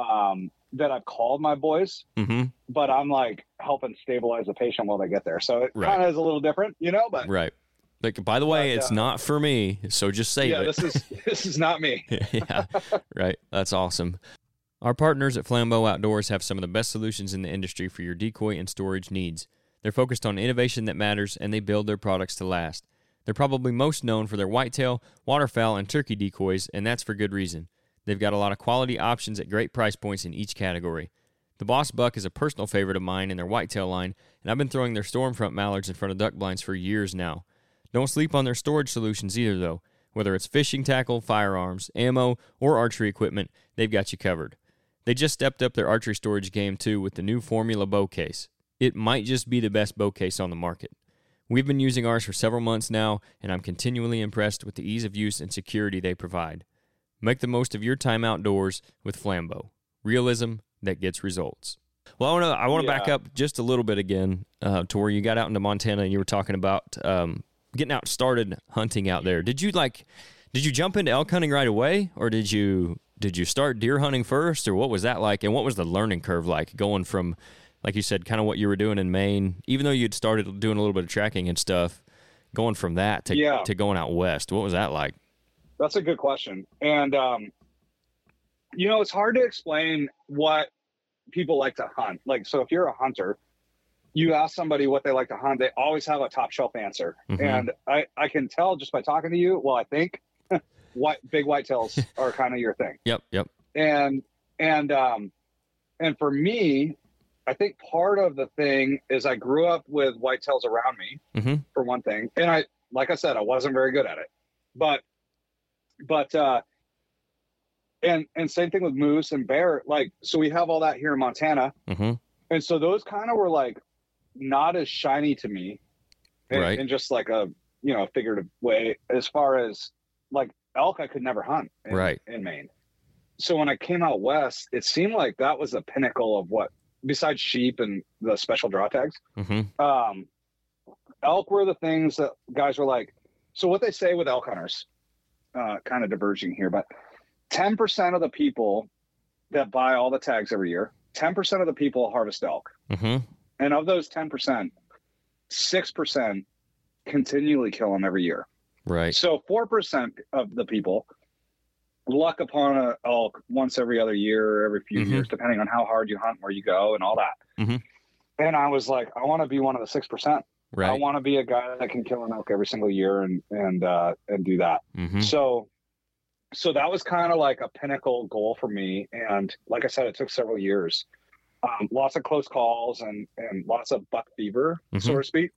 um, that I've called my boys, Mm-hmm. but I'm like helping stabilize the patient while they get there. So it Right. kind of is a little different, you know, but Right. Like, by the way, But, it's uh, not for me, so just save yeah, it. this is, this is not me. Yeah, right. That's awesome. Our partners at Flambeau Outdoors have some of the best solutions in the industry for your decoy and storage needs. They're focused on innovation that matters, and they build their products to last. They're probably most known for their whitetail, waterfowl, and turkey decoys, and that's for good reason. They've got a lot of quality options at great price points in each category. The Boss Buck is a personal favorite of mine in their whitetail line, and I've been throwing their Stormfront mallards in front of duck blinds for years now. Don't sleep on their storage solutions either, though. Whether it's fishing tackle, firearms, ammo, or archery equipment, they've got you covered. They just stepped up their archery storage game, too, with the new Formula bow case. It might just be the best bow case on the market. We've been using ours for several months now, and I'm continually impressed with the ease of use and security they provide. Make the most of your time outdoors with Flambeau. Realism that gets results. Well, I want to I want to Yeah. back up just a little bit again uh, to where you got out into Montana and you were talking about um, getting out started hunting out there. Did you like did you jump into elk hunting right away, or did you did you start deer hunting first, or what was that like, and what was the learning curve like going from, like you said, kind of what you were doing in Maine, even though you'd started doing a little bit of tracking and stuff, going from that to Yeah. to going out west? What was that like? That's a good question. And, um, you know, it's hard to explain what people like to hunt. Like, so if you're a hunter, you ask somebody what they like to hunt, they always have a top shelf answer. Mhm. And I, I can tell just by talking to you, well, I think what big whitetails are kind of your thing. Yep, yep. And, and, um, and for me, I think part of the thing is I grew up with whitetails around me, Mm-hmm. for one thing. And I, like I said, I wasn't very good at it, but, but, uh, and, and same thing with moose and bear. Like, so we have all that here in Montana. Mm-hmm. And so those kind of were like not as shiny to me in, Right. in just like a, you know, figurative way, as far as like elk, I could never hunt in, Right. in Maine. So when I came out west, it seemed like that was the pinnacle of what, besides sheep and the special draw tags, Mm-hmm. um, elk were the things that guys were like. So what they say with elk hunters, uh, kind of diverging here, but ten percent of the people that buy all the tags every year, ten percent of the people harvest elk. Mm-hmm. And of those ten percent, six percent continually kill them every year. Right. So four percent of the people luck upon a elk once every other year or every few Mhm. years, depending on how hard you hunt, where you go, and all that. Mhm. And I was like, I want to be one of the six percent. I Right. want to be a guy that can kill an elk every single year and and uh, and do that. Mm-hmm. So, so that was kind of like a pinnacle goal for me. And like I said, it took several years, um, lots of close calls and and lots of buck fever, so Mhm. to speak.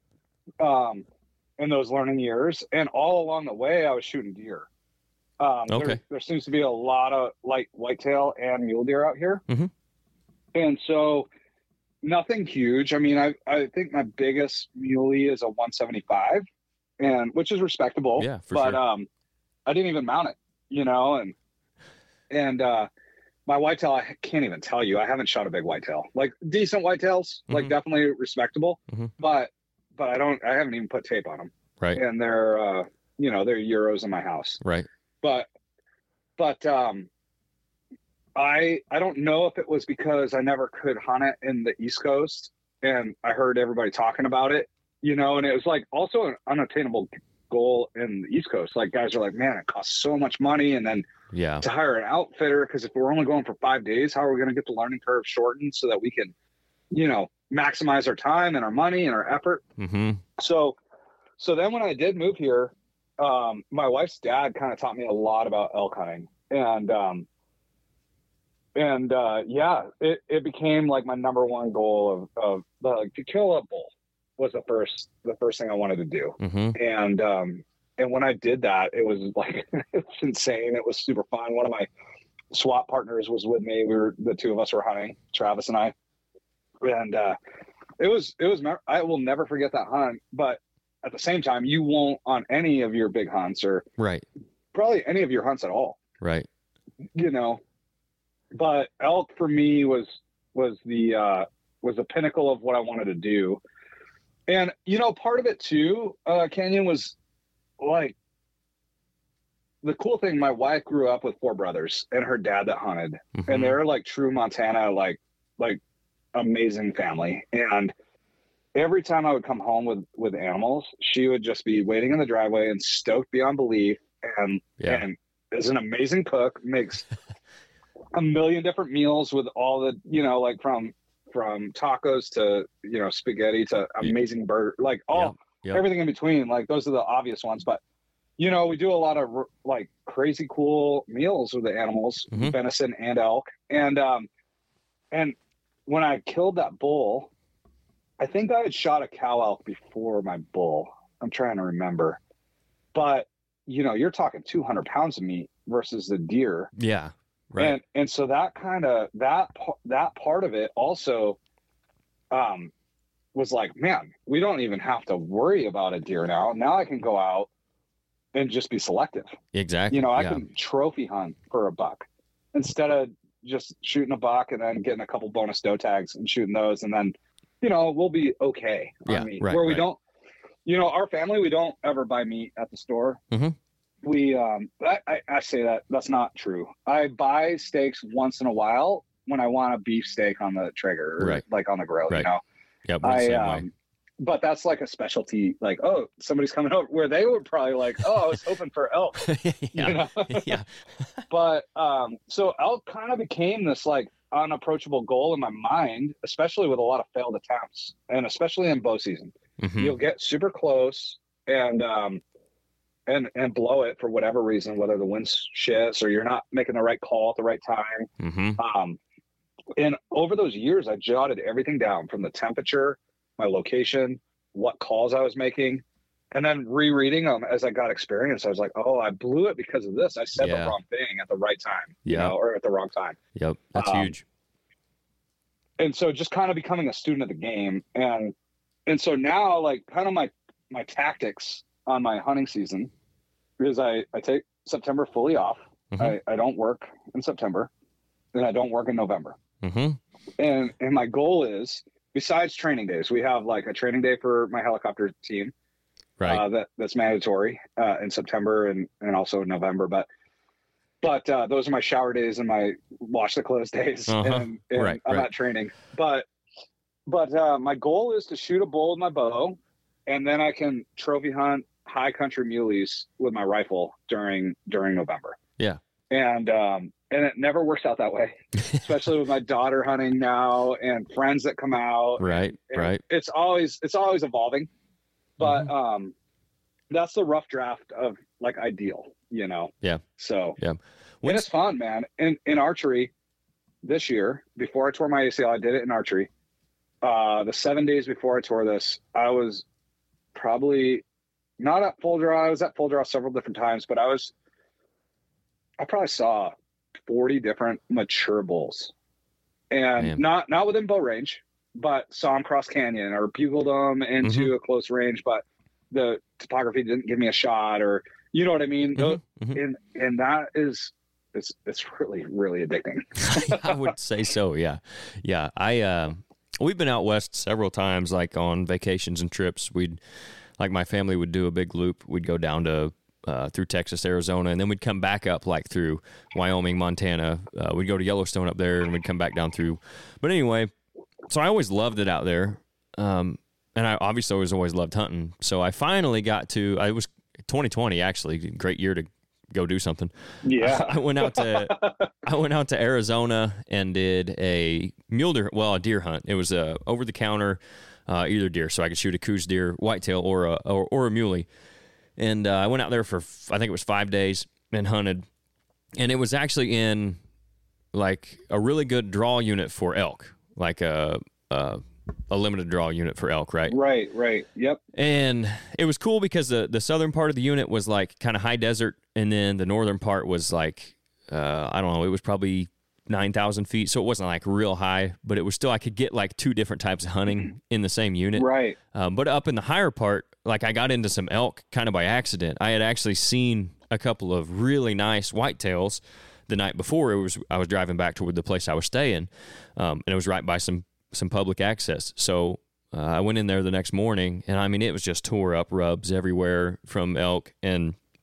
Um, in those learning years, and all along the way, I was shooting deer. Um, Okay. there, there seems to be a lot of like whitetail and mule deer out here, Mhm. and so nothing huge. I mean, I I think my biggest muley is a one seventy-five, and which is respectable. Yeah, for but sure. um, I didn't even mount it, you know, and and uh, my whitetail, I can't even tell you. I haven't shot a big whitetail, like decent whitetails, like Mhm. definitely respectable, Mhm. but but I don't. I haven't even put tape on them, Right. and they're uh, you know, they're euros in my house. Right. But but um, I I don't know if it was because I never could hunt it in the East Coast, and I heard everybody talking about it, you know, and it was like also an unattainable goal in the East Coast. Like guys are like, man, it costs so much money, and then Yeah. to hire an outfitter, because if we're only going for five days, how are we going to get the learning curve shortened so that we can, you know, maximize our time and our money and our effort? Mm-hmm. So, so then when I did move here, um, my wife's dad kind of taught me a lot about elk hunting, and um, and uh, yeah, it, it became like my number one goal of of like to kill a bull was the first the first thing I wanted to do, Mm-hmm. and um, and when I did that, it was like it's insane. It was super fun. One of my SWAT partners was with me. We were the two of us were hunting, Travis and I, and uh, it was it was. I will never forget that hunt. But at the same time, you won't on any of your big hunts or Right. probably any of your hunts at all. Right. You know, but elk for me was was the uh, was the pinnacle of what I wanted to do. And you know, part of it too, uh, Canyon, was like the cool thing, my wife grew up with four brothers and her dad that hunted, Mhm. and they're like true Montana, like like amazing family. And every time I would come home with with animals, she would just be waiting in the driveway and stoked beyond belief. And Yeah. and is an amazing cook, makes a million different meals with all the, you know, like from from tacos to, you know, spaghetti to amazing burger, like all Yep. everything in between. Like those are the obvious ones, but you know, we do a lot of like crazy cool meals with the animals, Mhm. venison and elk. And um and when I killed that bull, I think I had shot a cow elk before my bull. I'm trying to remember, but you know, you're talking two hundred pounds of meat versus the deer. Yeah. Right. And, and so that kind of, that, that part of it also, um, was like, man, we don't even have to worry about a deer now. Now I can go out and just be selective. exactly. You know, I yeah. can trophy hunt for a buck instead of just shooting a buck and then getting a couple bonus doe tags and shooting those. And then, you know, we'll be okay on Yeah, meat. right, Where we right. don't, you know, our family, we don't ever buy meat at the store. Mhm. We, um, I, I, I say that that's not true. I buy steaks once in a while when I want a beef steak on the Traeger, or Right. like on the grill, Right. you know, Yep. we're the I, same way. um, but that's like a specialty, like, oh, somebody's coming over, where they were probably like, oh, I was hoping for elk, yeah. you know? yeah. But um, so elk kind of became this like unapproachable goal in my mind, especially with a lot of failed attempts, and especially in bow season. Mhm. You'll get super close and um, and and blow it for whatever reason, whether the wind's shits or you're not making the right call at the right time. Mhm. Um, and over those years, I jotted everything down, from the temperature, my location, what calls I was making, and then rereading them as I got experience. I was like, oh, I blew it because of this. I said Yeah. the wrong thing at the right time, you Yeah. know, or at the wrong time. Yep. That's Um, huge. And so just kind of becoming a student of the game. And and so now, like, kind of my my tactics on my hunting season is I, I take September fully off. Mhm. I, I don't work in September, and I don't work in November. Mhm. And and my goal is, besides training days, we have like a training day for my helicopter team, Right. uh, that that's mandatory uh, in September and and also in November. But but uh, those are my shower days and my wash the clothes days, Uh-huh. and, and Right, I'm right. not training. But but uh, my goal is to shoot a bull with my bow, and then I can trophy hunt high country muleys with my rifle during during November. Yeah. And um, and it never works out that way, especially with my daughter hunting now and friends that come out. right. And Right. It's always it's always evolving, but Mm-hmm. um, that's the rough draft of like ideal, you know. Yeah. So Yeah. and When's- it's fun, man. In in archery, this year, before I tore my A C L, I did it in archery. Uh, the seven days before I tore this, I was probably not at full draw. I was at full draw several different times, but I was, I probably saw forty different mature bulls, and Man. not not within bow range, but saw them cross canyon or bugled them into Mm-hmm. a close range, but the topography didn't give me a shot, or you know what I mean. Tho- Mhm. Mhm. And and that is it's it's really really addicting. I would say so. Yeah. Yeah. I, uh, we've been out west several times, like on vacations and trips. We'd, like my family would do a big loop. We'd go down to, uh, through Texas, Arizona, and then we'd come back up like through Wyoming, Montana. Uh, we'd go to Yellowstone up there, and we'd come back down through. But anyway, so I always loved it out there. Um, and I obviously always, always loved hunting. So I finally got to, I was twenty twenty, actually, great year to go do something. Yeah. I went out to I went out to Arizona and did a mule deer, well, a deer hunt. It was a over the counter, uh, either deer, so I could shoot a Coues deer, whitetail, or a or, or a muley. And uh, I went out there for I think it was five days and hunted, and it was actually in like a really good draw unit for elk, like a a, a limited draw unit for elk, right? Right, right. Yep. And it was cool because the, the southern part of the unit was like kind of high desert, and then the northern part was like, uh, I don't know, it was probably nine thousand feet. So it wasn't like real high, but it was still, I could get like two different types of hunting in the same unit. Right. Um, but up in the higher part, like I got into some elk kind of by accident. I had actually seen a couple of really nice whitetails the night before. It was I was driving back toward the place I was staying, um, and it was right by some some public access. So uh, I went in there the next morning, and I mean, it was just tore up rubs everywhere from elk, and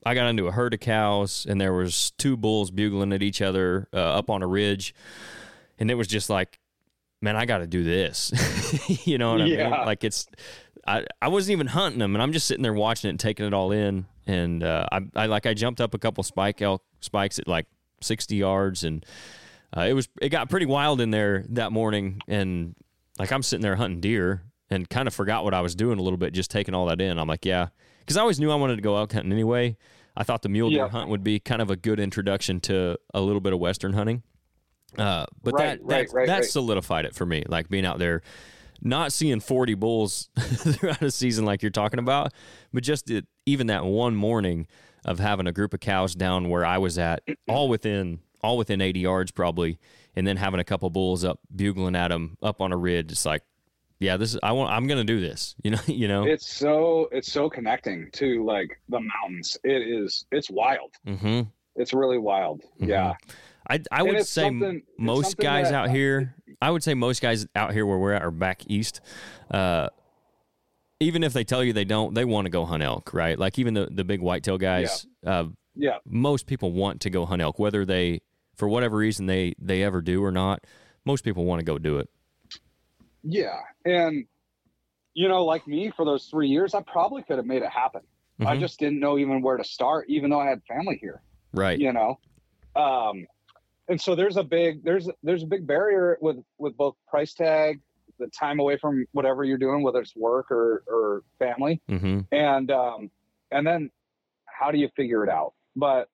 I got into a herd of cows, and there was two bulls bugling at each other uh, up on a ridge, and it was just like, man, I got to do this. You know what I Yeah. mean? Like it's, I, I wasn't even hunting them, and I'm just sitting there watching it and taking it all in. And uh, I, I like I jumped up a couple spike elk spikes at like sixty yards, and uh, it was it got pretty wild in there that morning. And like I'm sitting there hunting deer, and kind of forgot what I was doing a little bit, just taking all that in. I'm like, yeah, because I always knew I wanted to go elk hunting anyway. I thought the mule deer Yeah. hunt would be kind of a good introduction to a little bit of Western hunting. Uh, but Right, that right, that, right, that right. solidified it for me, like being out there, not seeing forty bulls throughout a season like you're talking about, but just it, even that one morning of having a group of cows down where I was at, all within all within eighty yards probably, and then having a couple bulls up bugling at them up on a ridge. It's like, yeah, this is I want I'm gonna do this. You know, you know. It's so it's so connecting to like the mountains. It is it's wild. Mm-hmm. It's really wild. Yeah. I, I And would it's say something- it's most something guys that- out here, I would say most guys out here where we're at are back east. Uh, even if they tell you they don't, they want to go hunt elk, right? Like even the, the big whitetail guys, uh, Yeah. most people want to go hunt elk, whether they, for whatever reason, they, they ever do or not. Most people want to go do it. Yeah. And you know, like me for those three years, I probably could have made it happen. I Mhm. just didn't know even where to start, even though I had family here. Right. You know? Um and so there's a big there's there's a big barrier with with both price tag, the time away from whatever you're doing, whether it's work or or family, Mm-hmm. and um and then how do you figure it out? But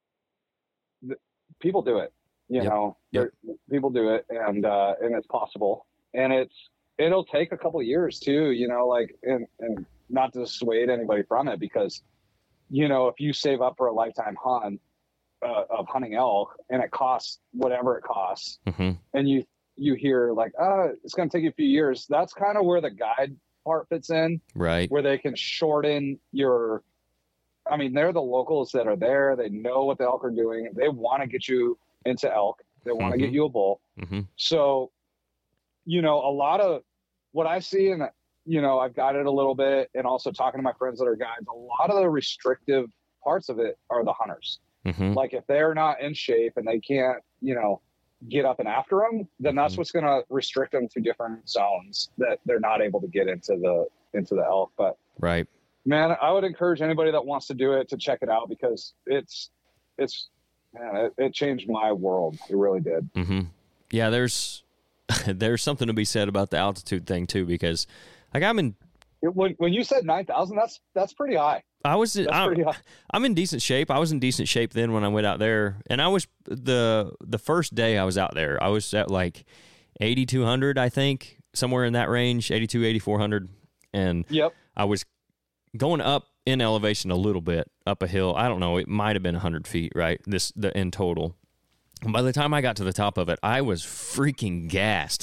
th- people do it, you Yep. know. Yep. They're- people do it, and uh and it's possible, and it's it'll take a couple of years too, you know, like and and not to dissuade anybody from it, because you know, if you save up for a lifetime hunt uh, of hunting elk and it costs whatever it costs, Mm-hmm. and you you hear like, oh, it's going to take you a few years, that's kind of where the guide part fits in, Right. where they can shorten your I mean, they're the locals that are there, they know what the elk are doing, they want to get you into elk, they want to Mhm. get you a bull. Mm-hmm. So you know, a lot of what I see, and you know, I've guided a little bit, and also talking to my friends that are guides, a lot of the restrictive parts of it are the hunters. Mm-hmm. Like if they're not in shape and they can't, you know, get up and after them, then that's Mhm. what's going to restrict them to different zones that they're not able to get into the into the elk. But Right. man, I would encourage anybody that wants to do it to check it out, because it's it's man, it, it changed my world. It really did. Mm-hmm. Yeah, there's there's something to be said about the altitude thing too, because like I'm in It, when when you said nine thousand, that's that's pretty high. I was That's I, pretty high. I'm in decent shape. I was in decent shape then when I went out there, and I was the the first day I was out there, I was at like eighty-two hundred, I think, somewhere in that range, eighty-two, eighty-four hundred, and Yep. I was going up in elevation a little bit up a hill. I don't know, it might have been one hundred feet, right? This the in total. And by the time I got to the top of it, I was freaking gassed.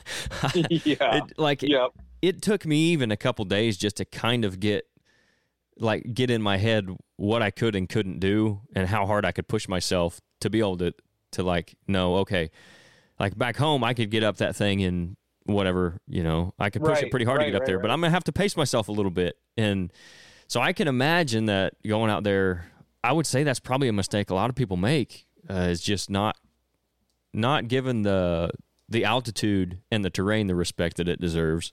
Yeah. It, like Yep. it took me even a couple days just to kind of get like get in my head what I could and couldn't do and how hard I could push myself to be able to to like know, okay, like back home I could get up that thing in whatever, you know, I could push Right, it pretty hard to right, get up right, there, right. but I'm gonna have to pace myself a little bit. And so I can imagine that going out there, I would say that's probably a mistake a lot of people make, uh, is just not not giving the the altitude and the terrain the respect that it deserves.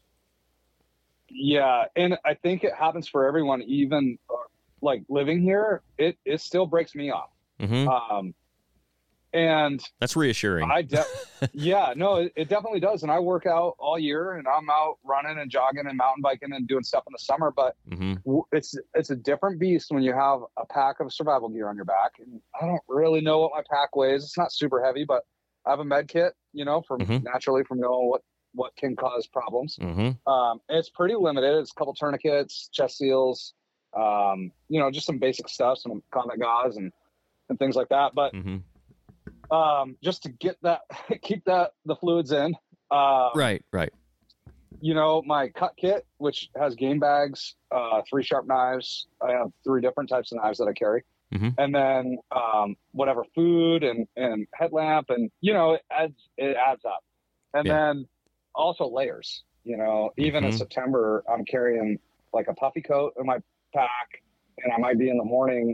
Yeah, and I think it happens for everyone. Even uh, like living here, it it still breaks me off. Hmm. Um, and That's reassuring. I de- yeah, no, it, it definitely does. And I work out all year, and I'm out running and jogging and mountain biking and doing stuff in the summer. But Hmm. w- it's it's a different beast when you have a pack of survival gear on your back. And I don't really know what my pack weighs. It's not super heavy, but I have a med kit, you know, from Mhm. naturally from knowing what what can cause problems. Hmm. Um, it's pretty limited. It's a couple tourniquets, chest seals, um, you know, just some basic stuff, some combat gauze and, and things like that. But Hmm. um, just to get that, keep that the fluids in. Uh, Right, right. You know, my cut kit, which has game bags, uh, three sharp knives. I have three different types of knives that I carry. Mhm. And then um, whatever food and, and headlamp, and you know, it adds it adds up. And Yeah. then also layers. You know, even in Mhm. September, I'm carrying like a puffy coat in my pack, and I might be in the morning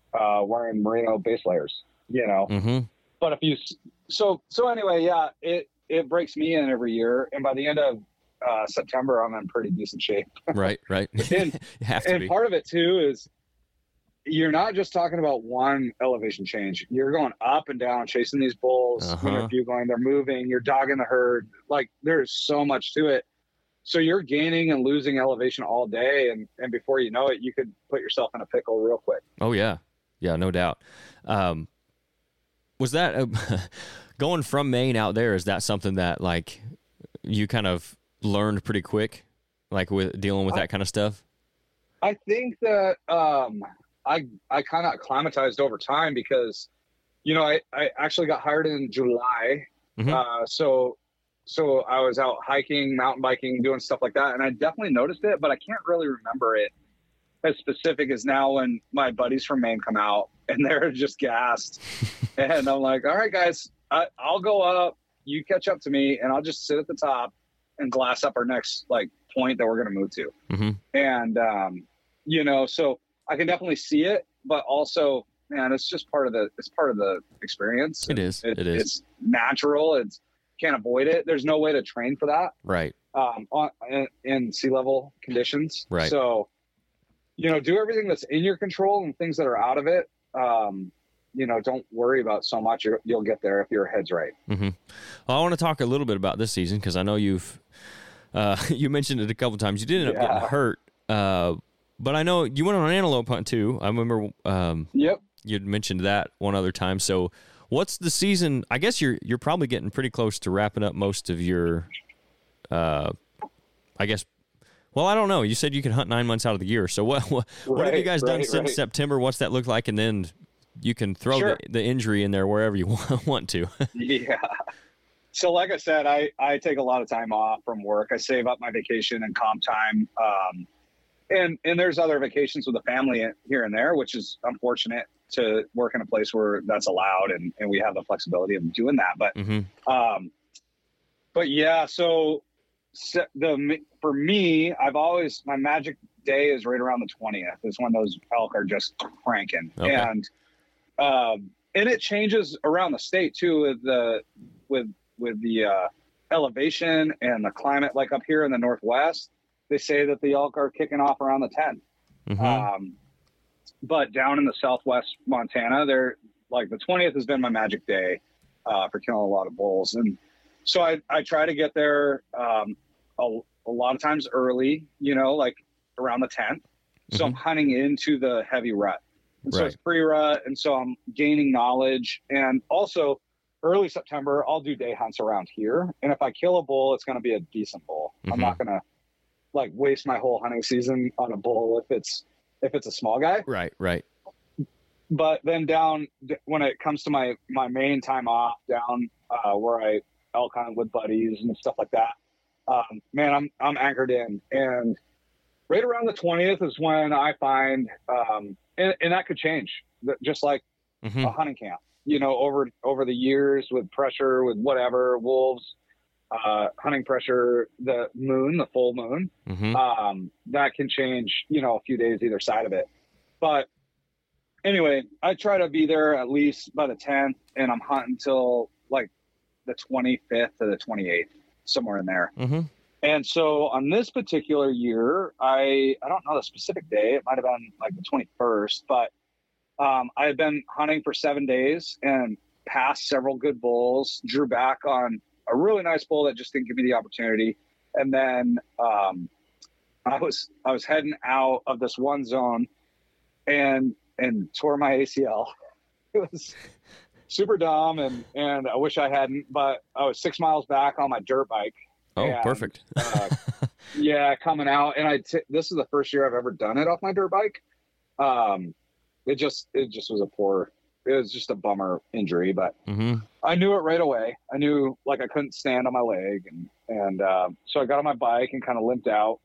uh, wearing merino base layers, you know. Mm-hmm. But if you, so, so anyway, yeah, it, it breaks me in every year. And by the end of uh, September, I'm in pretty decent shape. Right, right. And, You have to and be. part of it too is you're not just talking about one elevation change. You're going up and down, chasing these bulls, Uh-huh. winter bugling, they're moving, you're dogging the herd. Like there's so much to it. So you're gaining and losing elevation all day. And, and before you know it, you could put yourself in a pickle real quick. Oh yeah, yeah, no doubt. Um, was that uh, going from Maine out there? Is that something that like you kind of learned pretty quick, like with dealing with that kind of stuff? I think that um, I I kind of acclimatized over time because, you know, I, I actually got hired in July. Mhm. Uh, so so I was out hiking, mountain biking, doing stuff like that. And I definitely noticed it, but I can't really remember it as specific as now when my buddies from Maine come out and they're just gassed. And I'm like, all right, guys, I, I'll go up. You catch up to me and I'll just sit at the top and glass up our next like point that we're going to move to. Mm-hmm. And, um, you know, so I can definitely see it, but also, man, it's just part of the, it's part of the experience. It is. It, It is. It's natural. It's can't avoid it. There's no way to train for that, Right. um, on, in, in sea level conditions. Right. So, you know, do everything that's in your control and things that are out of it. Um, you know, don't worry about so much. You're, you'll get there if your head's right. Mm-hmm. Well, I want to talk a little bit about this season because I know you've uh, you mentioned it a couple times. You did end up Yeah. getting hurt, uh, but I know you went on an antelope hunt too. I remember um, Yep. you'd mentioned that one other time. So, what's the season? I guess you're you're probably getting pretty close to wrapping up most of your, uh, I guess. Well, I don't know. You said you could hunt nine months out of the year. So what what, what have you Right, guys done right, since right. September? What's that look like? And then you can throw Sure. the, the injury in there wherever you want to. Yeah. So like I said, I, I take a lot of time off from work. I save up my vacation and comp time. Um, and, and there's other vacations with the family here and there, which is unfortunate to work in a place where that's allowed. And, and we have the flexibility of doing that. But, Mm-hmm. um, but yeah, so se- the, for me, I've always, my magic day is right around the twentieth is when those elk are just cranking. Okay. And, um, and it changes around the state too, with the, with, with the uh, elevation and the climate. Like up here in the Northwest, they say that the elk are kicking off around the tenth. Mm-hmm. Um, but down in the Southwest Montana, they're like the twentieth has been my magic day uh, for killing a lot of bulls. And so I, I try to get there um, a, a lot of times early, you know, like around the tenth. So I'm hunting into the heavy rut. And so Right. it's pre-rut. And so I'm gaining knowledge. And also early September, I'll do day hunts around here. And if I kill a bull, it's going to be a decent bull. Mhm. I'm not going to like waste my whole hunting season on a bull if it's, if it's a small guy. Right, right. But then down when it comes to my, my main time off down uh, where I elk hunt with buddies and stuff like that, um, man, I'm, I'm anchored in. And right around the twentieth is when I find, um, and, and that could change just like Mm-hmm. a hunting camp, you know, over, over the years with pressure, with whatever, wolves, uh, hunting pressure, the moon, the full moon, Mm-hmm. um, that can change, you know, a few days either side of it. But anyway, I try to be there at least by the tenth, and I'm hunting till like the twenty-fifth to the twenty-eighth, somewhere in there. Mm-hmm. And so on this particular year, I I don't know the specific day. It might have been like the twenty-first, but um, I had been hunting for seven days and passed several good bulls, drew back on a really nice bull that just didn't give me the opportunity. And then um, I was I was heading out of this one zone and and tore my A C L. It was super dumb, and and I wish I hadn't, but I was six miles back on my dirt bike. Oh, And, perfect. uh, yeah, coming out, and I t- this is the first year I've ever done it off my dirt bike. Um, it just it just was a poor, it was just a bummer injury, but Mm-hmm. I knew it right away. I knew like I couldn't stand on my leg, and and uh, so I got on my bike and kind of limped out,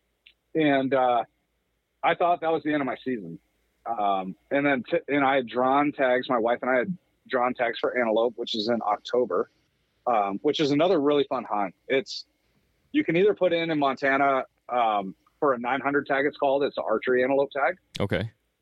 and uh, I thought that was the end of my season. Um, and then t- and I had drawn tags. My wife and I had drawn tags for antelope, which is in October. Um, which is another really fun hunt. It's, you can either put in in Montana um, for a nine hundred tag, it's called, it's an archery antelope tag. Okay.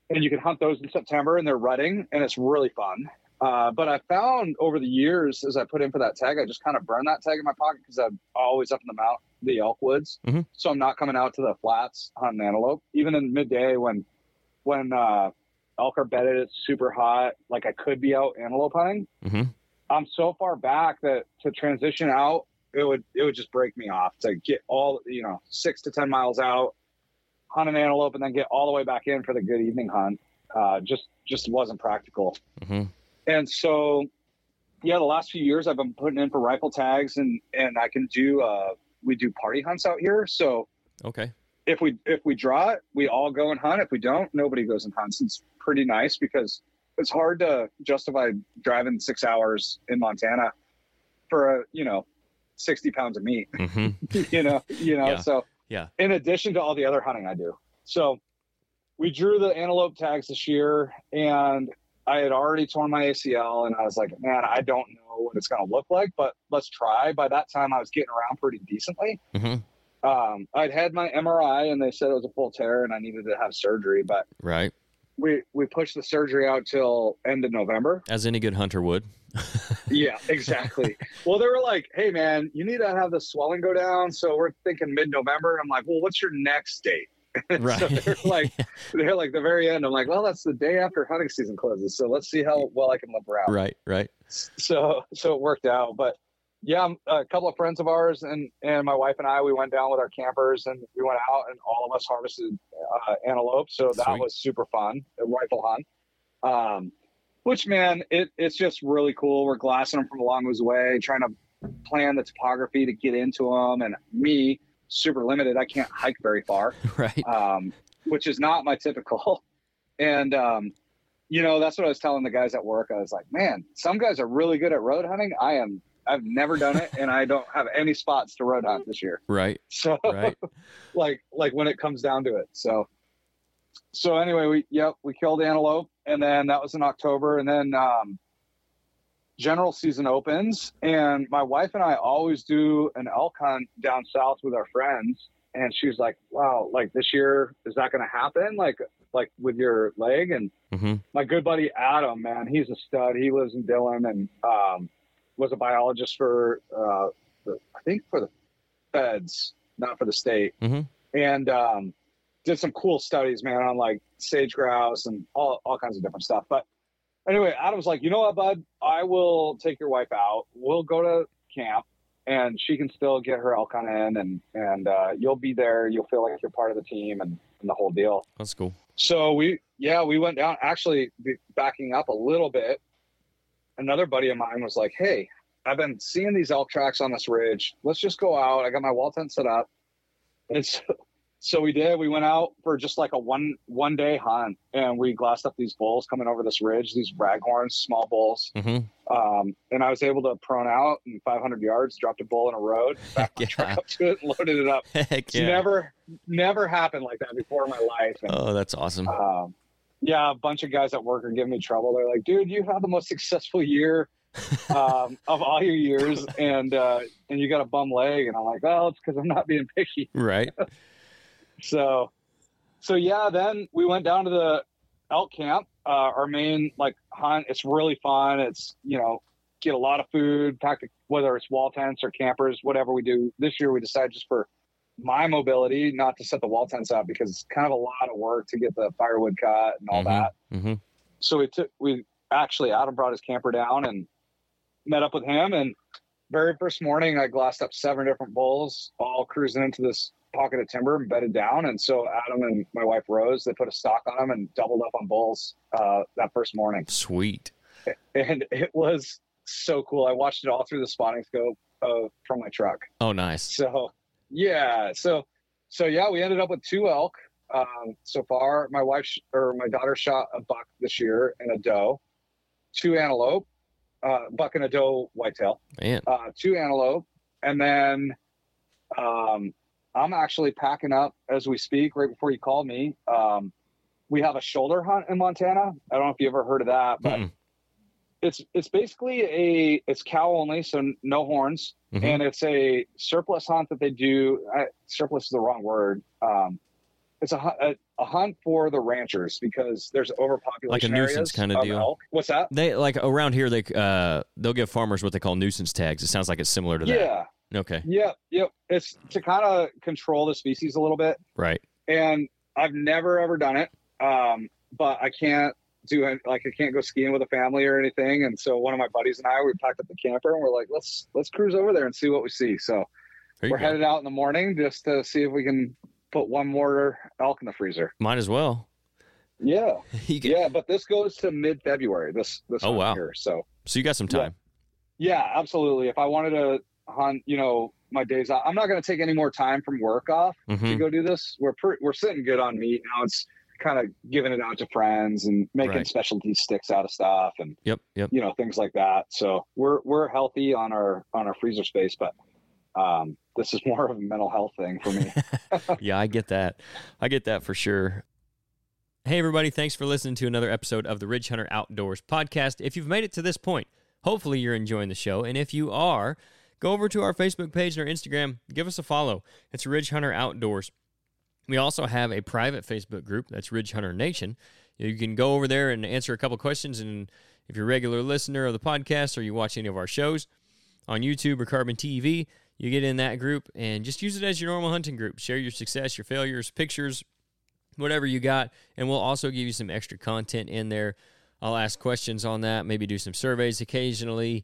and you can hunt those in September, and they're rutting, and it's really fun. Uh, but I found over the years, as I put in for that tag, I just kind of burn that tag in my pocket because I'm always up in the mount, the elk woods. Mm-hmm. So I'm not coming out to the flats hunting antelope, even in midday when, when uh, elk are bedded, it's super hot. Like I could be out antelope hunting. Mm-hmm. I'm so far back that to transition out, it would it would just break me off to get all, you know, six to ten miles out, hunt an antelope, and then get all the way back in for the good evening hunt. Uh, just just wasn't practical. Mm-hmm. And so, yeah, the last few years I've been putting in for rifle tags, and and I can do uh, we do party hunts out here. So okay, if we if we draw it, we all go and hunt. If we don't, nobody goes and hunts. It's pretty nice because it's hard to justify driving six hours in Montana for a, you know, sixty pounds of meat. Mm-hmm. you know, you know. Yeah. So Yeah. in addition to all the other hunting I do, so we drew the antelope tags this year, and I had already torn my A C L, and I was like, man, I don't know what it's going to look like, but let's try. By that time, I was getting around pretty decently. Mm-hmm. Um, I'd had my M R I, and they said it was a full tear, and I needed to have surgery. But Right. we we pushed the surgery out till end of November. As any good hunter would. Yeah, exactly. Well, they were like, hey, man, you need to have the swelling go down. So we're thinking mid-November. I'm like, well, what's your next date? Right. So they're like, they're like the very end. I'm like, well, that's the day after hunting season closes. So let's see how well I can limp around. Right. Right. So, so it worked out. But yeah, a couple of friends of ours and, and my wife and I, we went down with our campers, and we went out, and all of us harvested uh, antelope. So that Sweet. was super fun, a rifle hunt. Um, which, man, it, it's just really cool. We're glassing them from a long ways away, trying to plan the topography to get into them. And me, super limited. I can't hike very far, Right. um, which is not my typical. And, um, you know, that's what I was telling the guys at work. I was like, man, some guys are really good at road hunting. I am, I've never done it, and I don't have any spots to road hunt this year. Right. So Right. like, like when it comes down to it. So, so anyway, we, yep, we killed antelope, and then that was in October. And then, um, general season opens, and my wife and I always do an elk hunt down south with our friends. And she's like, wow, like this year, is that going to happen? Like, like with your leg? And Mm-hmm. my good buddy, Adam, man, he's a stud. He lives in Dillon, and, um, was a biologist for, uh, the, I think for the feds, not for the state. Mm-hmm. And, um, did some cool studies, man, on like sage grouse and all, all kinds of different stuff. But anyway, Adam's like, you know what, bud, I will take your wife out. We'll go to camp, and she can still get her elk hunt in, and, and, uh, you'll be there. You'll feel like you're part of the team, and, and the whole deal. That's cool. So we, yeah, we went down. Actually, be- backing up a little bit, another buddy of mine was like, hey, I've been seeing these elk tracks on this ridge. Let's just go out. I got my wall tent set up. And so, so we did. We went out for just like a one one day hunt, and we glassed up these bulls coming over this ridge, these raghorns, small bulls. Mm-hmm. Um, and I was able to prone out in five hundred yards, dropped a bull in a road, backed my Yeah. truck up to it, and loaded it up. Heck It's yeah. never, never happened like that before in my life. And, Oh, that's awesome. um, yeah, a bunch of guys at work are giving me trouble. They're like, dude, you had the most successful year um, of all your years, and uh, and you got a bum leg. And I'm like, well, it's because I'm not being picky. Right. So, so yeah, then we went down to the elk camp, uh, our main like hunt. It's really fun. It's, you know, get a lot of food, pack, a, whether it's wall tents or campers, whatever we do. This year we decided just for my mobility not to set the wall tents up, because it's kind of a lot of work to get the firewood cut and all Mm-hmm. that. Mm-hmm. So we took, we actually, Adam brought his camper down and met up with him. And very first morning, I glassed up seven different bulls, all cruising into this pocket of timber and bedded down. And so Adam and my wife Rose, they put a stock on them and doubled up on bulls uh, that first morning. Sweet. And it was so cool. I watched it all through the spotting scope uh, from my truck. Oh, nice. So yeah, so so yeah, we ended up with two elk um, so far. My wife sh- or my daughter shot a buck this year and a doe, two antelope, uh, buck and a doe whitetail, Man. uh, two antelope, and then um, I'm actually packing up as we speak. Right before you called me, um, we have a shoulder hunt in Montana. I don't know if you ever heard of that, but Mm-mm. it's it's basically a it's cow only, so no horns. Mhm. And it's a surplus hunt that they do. I, surplus is the wrong word. Um, it's a, hu- a a hunt for the ranchers because there's overpopulation. Like a nuisance areas kind of of deal. elk. What's that? They like around here. They uh they'll give farmers what they call nuisance tags. It sounds like it's similar to that. Yeah. Okay. Yep. Yep. It's to kind of control the species a little bit. Right. And I've never ever done it. Um, but I can't do it. Like I can't go skiing with a family or anything. And so one of my buddies and I, we packed up the camper and we're like, let's let's cruise over there and see what we see. So There you we're go. headed out in the morning just to see if we can put one more elk in the freezer. Might as well. Yeah. You get- Yeah. But this goes to mid February. This this Oh, hunt wow. here. So So you got some time. yeah, absolutely. If I wanted to hunt, you know, my days off, I'm not going to take any more time from work off to Mhm. go do this. We're pre- we're sitting good on meat now. It's kind of giving it out to friends and making Right. specialty sticks out of stuff and Yep. Yep. you know things like that. So we're we're healthy on our on our freezer space, but um, this is more of a mental health thing for me. Yeah, I get that. I get that for sure. Hey, everybody. Thanks for listening to another episode of the Ridge Hunter Outdoors podcast. If you've made it to this point, hopefully you're enjoying the show. And if you are, go over to our Facebook page and our Instagram. Give us a follow. It's Ridge Hunter Outdoors. We also have a private Facebook group. That's Ridge Hunter Nation. You can go over there and answer a couple questions. And if you're a regular listener of the podcast or you watch any of our shows on YouTube or Carbon T V, you get in that group and just use it as your normal hunting group. Share your success, your failures, pictures, whatever you got. And we'll also give you some extra content in there. I'll ask questions on that, maybe do some surveys occasionally.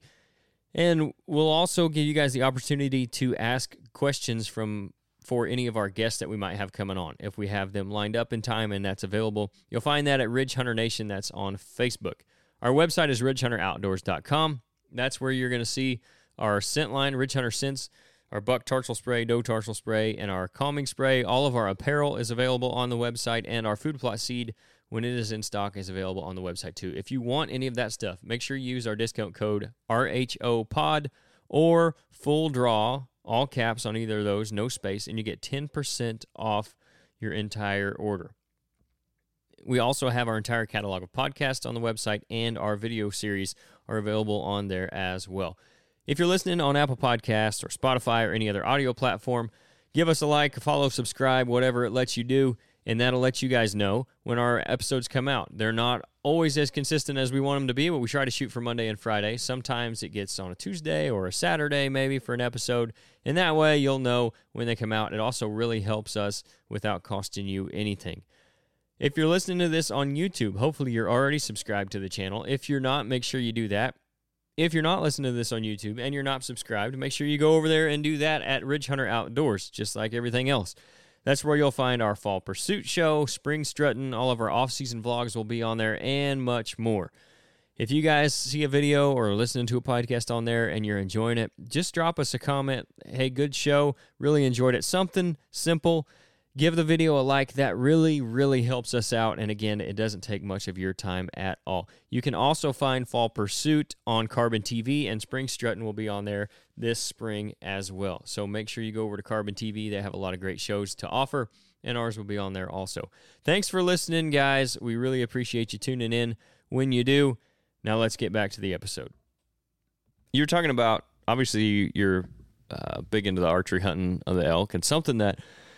And we'll also give you guys the opportunity to ask questions from for any of our guests that we might have coming on. If we have them lined up in time and that's available, you'll find that at Ridge Hunter Nation. That's on Facebook. Our website is ridge hunter outdoors dot com. That's where you're going to see our scent line, Ridge Hunter Scents, our buck tarsal spray, doe tarsal spray, and our calming spray. All of our apparel is available on the website, and our food plot seed, when it is in stock, is available on the website too. If you want any of that stuff, make sure you use our discount code R H O Pod or Full Draw, all caps on either of those, no space, and you get ten percent off your entire order. We also have our entire catalog of podcasts on the website, and our video series are available on there as well. If you're listening on Apple Podcasts or Spotify or any other audio platform, give us a like, follow, subscribe, whatever it lets you do, and that'll let you guys know when our episodes come out. They're not always as consistent as we want them to be, but we try to shoot for Monday and Friday. Sometimes it gets on a Tuesday or a Saturday maybe for an episode, and that way you'll know when they come out. It also really helps us without costing you anything. If you're listening to this on YouTube, hopefully you're already subscribed to the channel. If you're not, make sure you do that. If you're not listening to this on YouTube and you're not subscribed, make sure you go over there and do that at Ridge Hunter Outdoors, just like everything else. That's where you'll find our fall pursuit show, spring strutting, all of our off-season vlogs will be on there, and much more. If you guys see a video or listening to a podcast on there and you're enjoying it, just drop us a comment. Hey, good show. Really enjoyed it. Something simple. Give the video a like. That really, really helps us out. And again, it doesn't take much of your time at all. You can also find Fall Pursuit on Carbon T V, and Spring Strutting will be on there this spring as well. So make sure you go over to Carbon T V. They have a lot of great shows to offer, and ours will be on there also. Thanks for listening, guys. We really appreciate you tuning in when you do. Now let's get back to the episode. You're talking about, obviously, you're uh, big into the archery hunting of the elk, and something that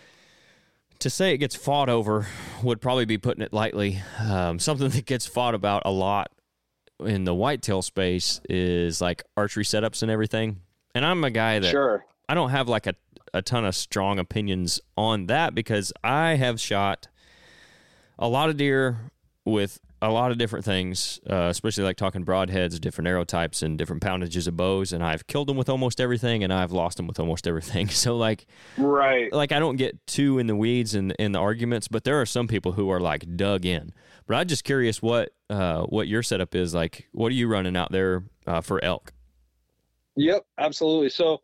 to say it gets fought over would probably be putting it lightly. Um, something that gets fought about a lot in the whitetail space is like archery setups and everything. And I'm a guy that Sure. I don't have like a, a ton of strong opinions on that because I have shot a lot of deer with a lot of different things, uh, especially like talking broadheads, different arrow types, and different poundages of bows. And I've killed them with almost everything, and I've lost them with almost everything. So like, Right. like I don't get too in the weeds and in, in the arguments, but there are some people who are like dug in. But I'm just curious what uh, what your setup is like. What are you running out there uh, for elk? Yep, absolutely. So,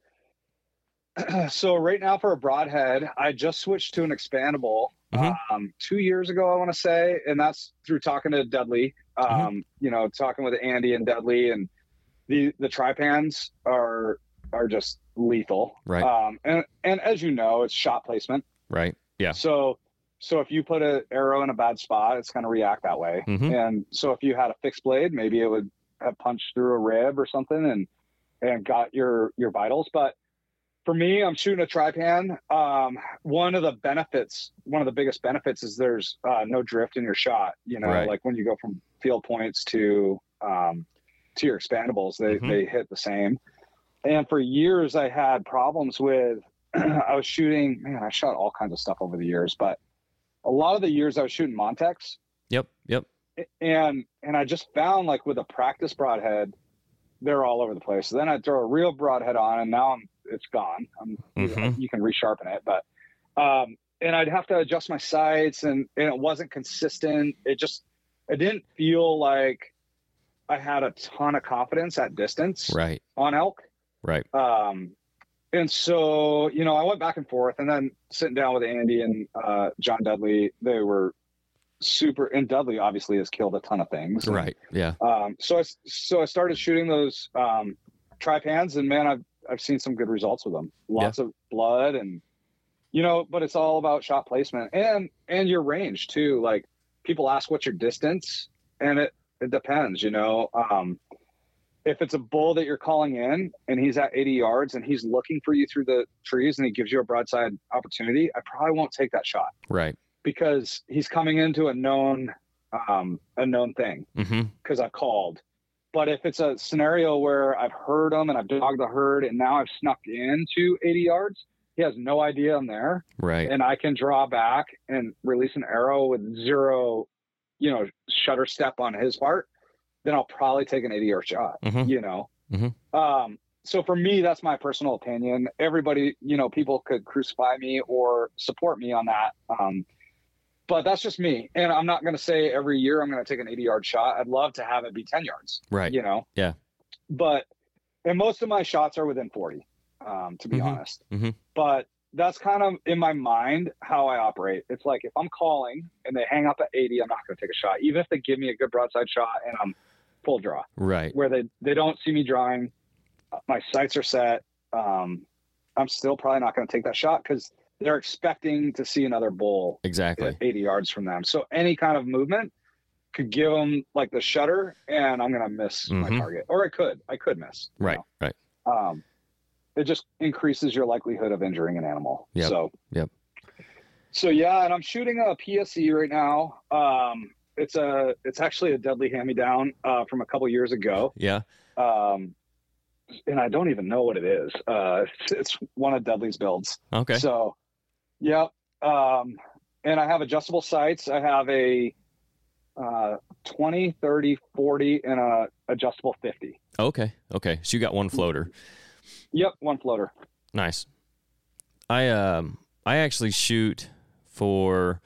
so right now for a broadhead, I just switched to an expandable Mhm. um, two years ago, I want to say, and that's through talking to Dudley. Um, Mhm. You know, talking with Andy and Dudley, and the the tripans are are just lethal. Right. Um, and and as you know, it's shot placement. Right. Yeah. So so if you put an arrow in a bad spot, it's going to react that way. Mhm. And so if you had a fixed blade, maybe it would have punched through a rib or something and and got your your vitals. But for me, I'm shooting a tri-pan. Um, one of the benefits, one of the biggest benefits is there's uh, no drift in your shot. You know, Right. like when you go from field points to um, to your expandables, they Mhm. they hit the same. And for years, I had problems with. I was shooting. Man, I shot all kinds of stuff over the years, but a lot of the years I was shooting Montex, Yep. Yep. and and I just found like with a practice broadhead, they're all over the place. So then I'd throw a real broadhead on, and now I'm it's gone. I'm, Mhm. you can resharpen it, but um, and I'd have to adjust my sights, and, and it wasn't consistent. It just it didn't feel like I had a ton of confidence at distance Right. on elk. Right. Um, and so you know, I went back and forth, and then sitting down with Andy and uh, John Dudley, they were super. And Dudley obviously has killed a ton of things. And, Right. Yeah. um, so I so I started shooting those um, tri-pans, and man, I've I've seen some good results with them. Lots of blood, and you know, but it's all about shot placement and and your range too. Like people ask what's your distance, and it it depends. You know, um, if it's a bull that you're calling in and he's at eighty yards and he's looking for you through the trees and he gives you a broadside opportunity, I probably won't take that shot Right. because he's coming into a known um, a known thing. Mm-hmm. Because I've called. But if it's a scenario where I've heard him and I've dogged the herd and now I've snuck into eighty yards, he has no idea I'm there, Right. and I can draw back and release an arrow with zero, you know, shutter step on his part, then I'll probably take an eighty yard shot, Mhm. you know? Mhm. Um, so for me, that's my personal opinion. Everybody, you know, people could crucify me or support me on that. Um, But that's just me. And I'm not going to say every year I'm going to take an eighty yard shot. I'd love to have it be ten yards, Right. you know? Yeah. But, and most of my shots are within forty, um, to be Mhm. honest. Mhm. But that's kind of in my mind how I operate. It's like if I'm calling and they hang up at eighty, I'm not going to take a shot, even if they give me a good broadside shot and I'm full draw. Right. Where they, they don't see me drawing, my sights are set. Um, I'm still probably not going to take that shot because they're expecting to see another bull Exactly. at eighty yards from them. So any kind of movement could give them like the shutter, and I'm going to miss my Mhm. target. Or I could. I could miss. you Right. know. Right. Um, it just increases your likelihood of injuring an animal. Yep. So, Yep. so yeah, and I'm shooting a P S E right now. Um, it's a, it's actually a Dudley hand-me-down uh, from a couple years ago. Yeah. Um, and I don't even know what it is. Uh, it's, it's one of Dudley's builds. Okay. So, yeah. Um, and I have adjustable sights. I have a uh, twenty, thirty, forty, and a adjustable fifty. Okay. Okay. So you got one floater. Yep, one floater. Nice. I um I actually shoot for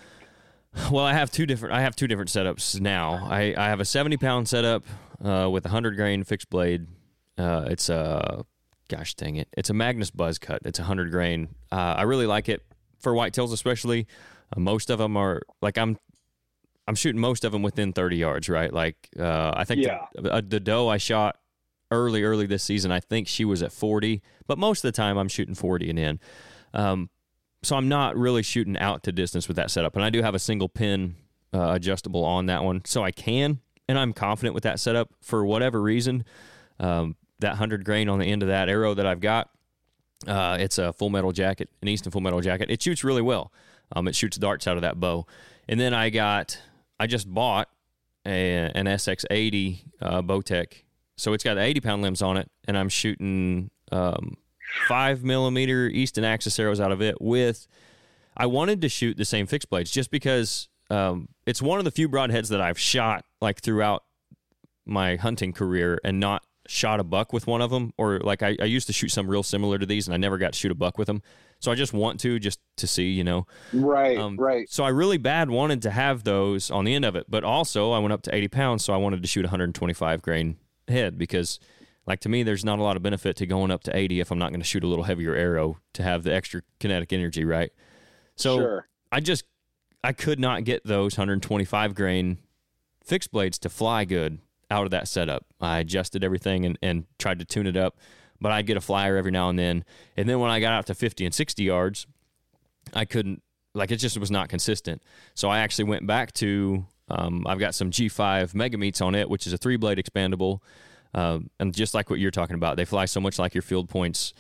well, I have two different I have two different setups now. I, I have a seventy pound setup uh, with a hundred grain fixed blade. Uh, it's a gosh dang it, it's a Magnus Buzz Cut. It's a hundred grain. Uh, I really like it for whitetails, especially. Uh, most of them are like I'm I'm shooting most of them within thirty yards, right? Like uh, I think Yeah. the, uh, the doe I shot early early this season, I think she was at forty, but most of the time I'm shooting forty and in. Um, so I'm not really shooting out to distance with that setup, and I do have a single pin uh, adjustable on that one, so I can, and I'm confident with that setup for whatever reason. Um, that hundred grain on the end of that arrow that I've got, uh, it's a Full Metal Jacket, an Easton Full Metal Jacket. It shoots really well. Um, it shoots darts out of that bow, and then I got, I just bought a, an S X eighty uh, Bowtech. So it's got eighty pound limbs on it, and I'm shooting um, five millimeter Easton Axis arrows out of it with, I wanted to shoot the same fixed blades just because um, it's one of the few broadheads that I've shot like throughout my hunting career and not shot a buck with one of them. Or like I, I used to shoot some real similar to these and I never got to shoot a buck with them. So I just want to, just to see, you know. Right, Um, right. So I really bad wanted to have those on the end of it, but also I went up to eighty pounds, so I wanted to shoot one hundred twenty-five grain head because, like, to me, there's not a lot of benefit to going up to eighty if I'm not going to shoot a little heavier arrow to have the extra kinetic energy, right? So Sure. I just, I could not get those one hundred twenty-five grain fixed blades to fly good out of that setup. I adjusted everything and, and tried to tune it up, but I'd get a flyer every now and then. And then when I got out to fifty and sixty yards, I couldn't, like, it just was not consistent. So I actually went back to, um, I've got some G five Mega Meats on it, which is a three blade expandable. Um, and just like what you're talking about, they fly so much like your field points.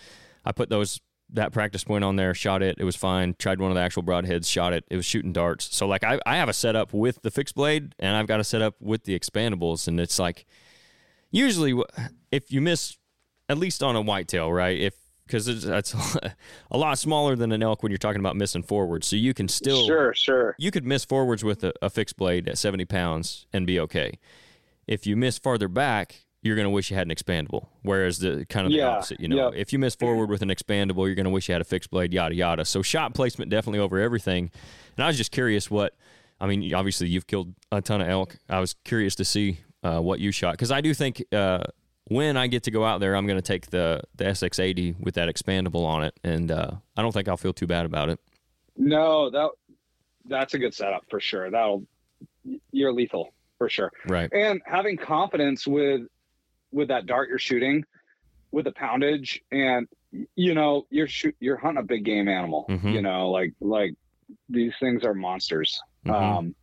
I put those that practice point on there, shot it. It was fine. Tried one of the actual broadheads, shot it. It was shooting darts. So like I, I have a setup with the fixed blade, and I've got a setup with the expandables, and it's like usually if you miss, at least on a whitetail, right? If because it's, it's a lot smaller than an elk when you're talking about missing forward, so you can still sure, sure. You could miss forwards with a, a fixed blade at seventy pounds and be okay. If you miss farther back, you're going to wish you had an expandable. Whereas the kind of the Yeah, opposite, you know, yep. if you miss forward with an expandable, you're going to wish you had a fixed blade, yada, yada. So shot placement definitely over everything. And I was just curious what, I mean, obviously you've killed a ton of elk. I was curious to see uh, what you shot. Cause I do think uh, when I get to go out there, I'm going to take the, the S X eighty with that expandable on it. And uh, I don't think I'll feel too bad about it. No, that that's a good setup for sure. That'll, you're lethal for sure. Right. And having confidence with, with that dart you're shooting, with the poundage, and you know you're shoot you're hunting a big game animal. Mm-hmm. You know, like like these things are monsters. Mm-hmm. Um,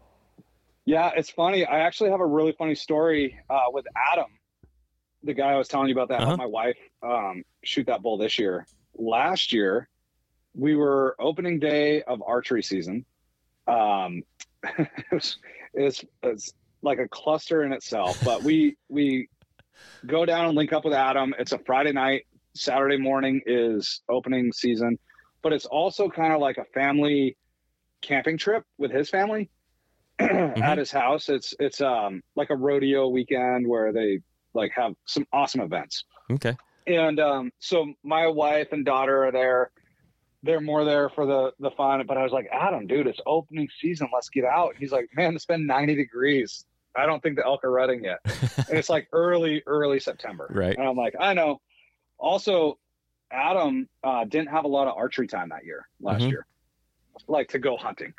yeah, it's funny. I actually have a really funny story uh, with Adam, the guy I was telling you about that. Uh-huh. Helped my wife um, shoot that bull this year. Last year, we were opening day of archery season. Um, it was it was, it was like a cluster in itself, but we we. go down and link up with Adam. It's a Friday night. Saturday morning is opening season, but it's also kind of like a family camping trip with his family mm-hmm. at his house. It's, it's um like a rodeo weekend where they like have some awesome events. Okay. And um, so my wife and daughter are there. They're more there for the, the fun, but I was like, Adam, dude, it's opening season. Let's get out. He's like, man, it's been ninety degrees. I don't think the elk are rutting yet. And it's like early, early September. Right. And I'm like, I know. Also, Adam uh, didn't have a lot of archery time that year, last mm-hmm. year, like to go hunting.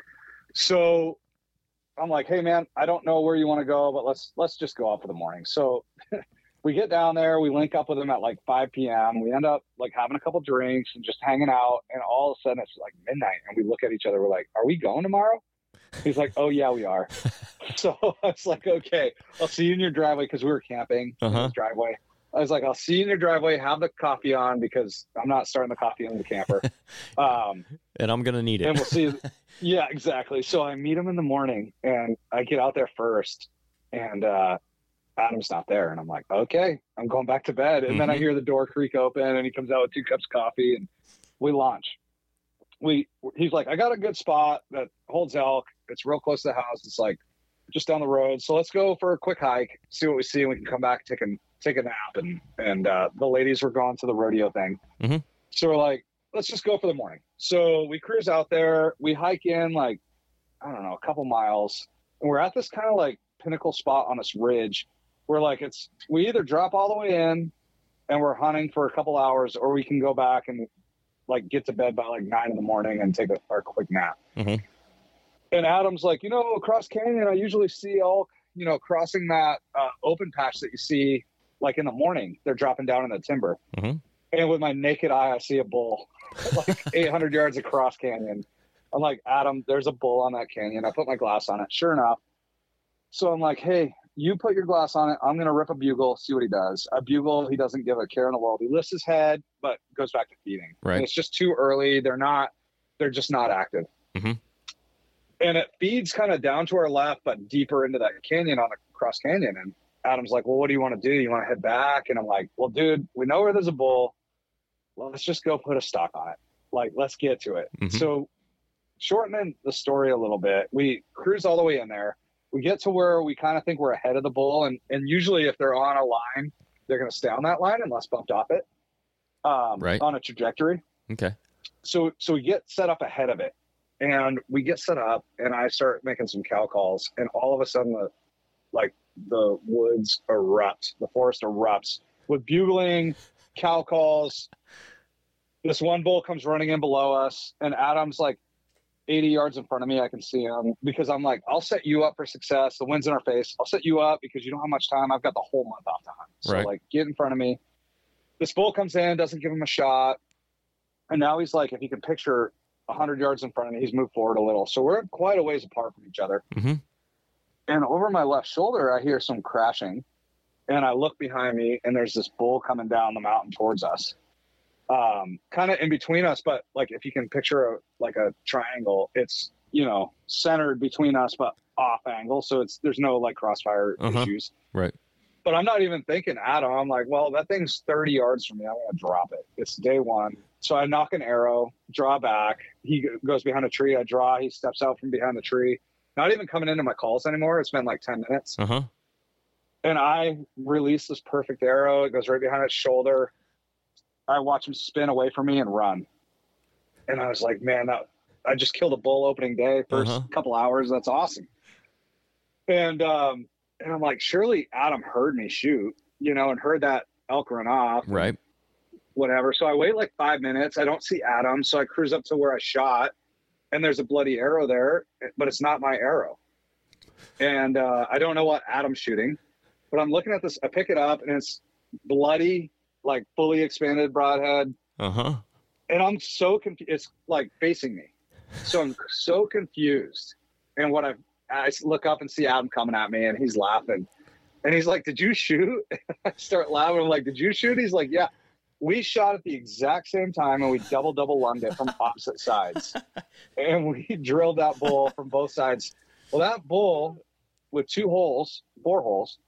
So I'm like, hey man, I don't know where you want to go, but let's, let's just go out for the morning. So we get down there, we link up with him at like five p.m. We end up like having a couple drinks and just hanging out. And all of a sudden it's like midnight and we look at each other. We're like, are we going tomorrow? He's like, oh yeah, we are. So I was like, okay, I'll see you in your driveway. Cause we were camping uh-huh. in his driveway. I was like, I'll see you in your driveway, have the coffee on because I'm not starting the coffee on the camper. Um, and I'm going to need it. and we'll see. Yeah, exactly. So I meet him in the morning and I get out there first and, uh, Adam's not there. And I'm like, okay, I'm going back to bed. And mm-hmm. then I hear the door creak open and he comes out with two cups of coffee and we launch. We, he's like, I got a good spot that holds elk. It's real close to the house. It's like just down the road. So let's go for a quick hike, see what we see. And we can come back, take a, take a nap. And, and, uh, the ladies were going to the rodeo thing. Mm-hmm. So we're like, let's just go for the morning. So we cruise out there, we hike in like, I don't know, a couple miles. And we're at this kind of like pinnacle spot on this ridge where like, it's, we either drop all the way in and we're hunting for a couple hours, or we can go back and like get to bed by like nine in the morning and take a, our quick nap. Mm-hmm. And Adam's like, you know, across Canyon, I usually see elk, you know, crossing that uh, open patch that you see like in the morning, they're dropping down in the timber. Mm-hmm. And with my naked eye, I see a bull like eight hundred yards across Canyon. I'm like, Adam, there's a bull on that canyon. I put my glass on it. Sure enough. So I'm like, hey, you put your glass on it. I'm going to rip a bugle, see what he does. A bugle, he doesn't give a care in the world. He lifts his head, but goes back to feeding. Right. And it's just too early. They're not, they're just not active. Mm-hmm. And it feeds kind of down to our left, but deeper into that canyon on the cross canyon. And Adam's like, well, what do you want to do? You want to head back? And I'm like, well, dude, we know where there's a bull. Well, let's just go put a stock on it. Like, let's get to it. Mm-hmm. So shortening the story a little bit, we cruise all the way in there. We get to where we kind of think we're ahead of the bull. And, and usually if they're on a line, they're going to stay on that line unless bumped off it um, right. on a trajectory. Okay. So, so we get set up ahead of it and we get set up and I start making some cow calls and all of a sudden the, like the woods erupt, the forest erupts with bugling, cow calls. This one bull comes running in below us and Adam's like eighty yards in front of me. I can see him because I'm like, I'll set you up for success. The wind's in our face. I'll set you up because you don't have much time. I've got the whole month off to hunt. So right. like get in front of me. This bull comes in, doesn't give him a shot. And now he's like, if you can picture a hundred yards in front of me, he's moved forward a little. So we're quite a ways apart from each other. Mm-hmm. And over my left shoulder, I hear some crashing and I look behind me and there's this bull coming down the mountain towards us. um, kind of in between us. But like if you can picture a, like a triangle, it's, you know, centered between us, but off angle. So it's, there's no like crossfire Uh-huh. issues. Right. But I'm not even thinking Adam. I'm like, well, that thing's thirty yards from me. I'm going to drop it. It's day one. So I knock an arrow, draw back. He g- goes behind a tree. I draw. He steps out from behind the tree. Not even coming into my calls anymore. It's been like ten minutes. Uh-huh. And I release this perfect arrow. It goes right behind his shoulder. I watch him spin away from me and run. And I was like, man, that, I just killed a bull opening day, first Uh-huh. couple hours. That's awesome. And, um, and I'm like, surely Adam heard me shoot, you know, and heard that elk run off. Right. Whatever. So I wait like five minutes. I don't see Adam. So I cruise up to where I shot, and there's a bloody arrow there, but it's not my arrow. And uh, I don't know what Adam's shooting, but I'm looking at this. I pick it up, and it's bloody, like fully expanded broadhead. Uh-huh. And I'm so confused. It's like facing me. So I'm so confused. And what I I look up and see Adam coming at me, and he's laughing. And he's like, did you shoot? I start laughing. I'm like, did you shoot? He's like, yeah. We shot at the exact same time, and we double, double lunged it from opposite sides. And we drilled that bull from both sides. Well, that bull with two holes, four holes,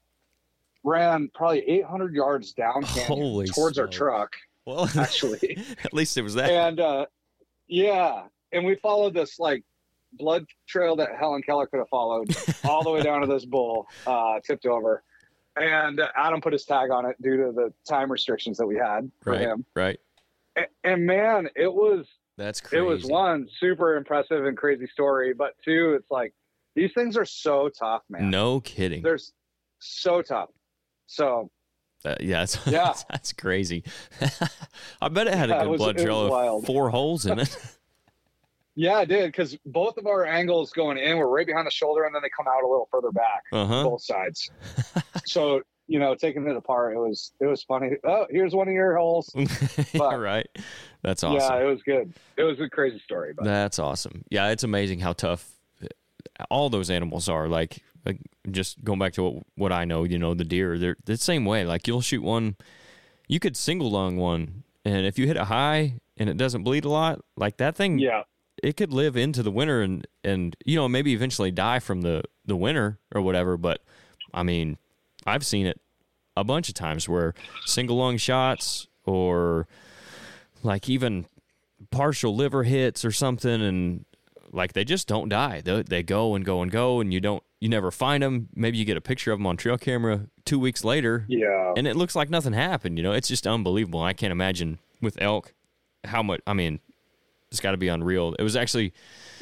ran probably eight hundred yards down canyon Holy towards our smoke. truck, Well, actually. at least it was that. And uh, yeah, and we followed this like blood trail that Helen Keller could have followed all the way down to this bull, uh, tipped over. And uh, Adam put his tag on it due to the time restrictions that we had for Right. him. Right. And, and man, it was That's crazy. it was one super impressive and crazy story, but two, it's like these things are so tough, man. No kidding. They're s- so tough. So Uh, yeah, that's, Yeah. that's, that's crazy. I bet it had Yeah, a it good was- blood it was trail of wild. four holes in it. yeah, I did, because both of our angles going in were right behind the shoulder, and then they come out a little further back, Uh-huh. both sides. So you know, taking it apart, it was it was funny. Oh, here's one of your holes. All right. That's awesome. Yeah, it was good. It was a crazy story, but That's awesome. Yeah, it's amazing how tough all those animals are. Like, like just going back to what, what I know, you know, the deer, they're the same way. Like, you'll shoot one, you could single lung one, and if you hit it high and it doesn't bleed a lot, like that thing, yeah, it could live into the winter and, and you know, maybe eventually die from the, the winter or whatever. But, I mean, I've seen it a bunch of times where single lung shots or like even partial liver hits or something, and like they just don't die. They, they go and go and go, and you don't, you never find them. Maybe you get a picture of them on trail camera two weeks later, yeah, and it looks like nothing happened. You know, it's just unbelievable. I can't imagine with elk how much. I mean, it's got to be unreal. It was actually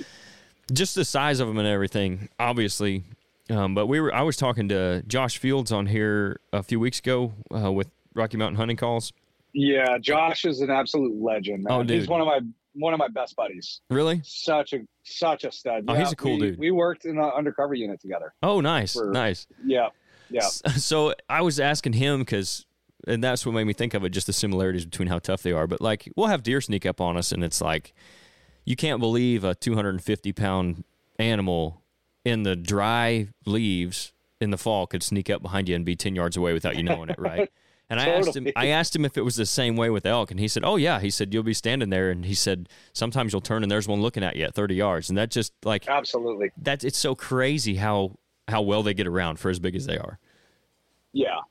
just the size of them and everything, obviously. Um, but we were. I was talking to Josh Fields on here a few weeks ago uh, with Rocky Mountain Hunting Calls. yeah. Josh is an absolute legend, man. Oh, dude. He's one of my one of my best buddies. Really? Such a such a stud. Oh, Yeah, he's a cool we, dude. We worked in an undercover unit together. Oh, nice, For- nice. Yeah, yeah, So I was asking him because, and that's what made me think of it, just the similarities between how tough they are. But like, we'll have deer sneak up on us, and it's like, you can't believe a two hundred fifty pound animal in the dry leaves in the fall could sneak up behind you and be ten yards away without you knowing it, right? And I asked him, Totally. I asked him if it was the same way with elk, and he said, "Oh yeah." He said, "You'll be standing there," and he said, "Sometimes you'll turn and there's one looking at you at thirty yards," and that just like absolutely. that's it's so crazy how how well they get around for as big as they are. Yeah.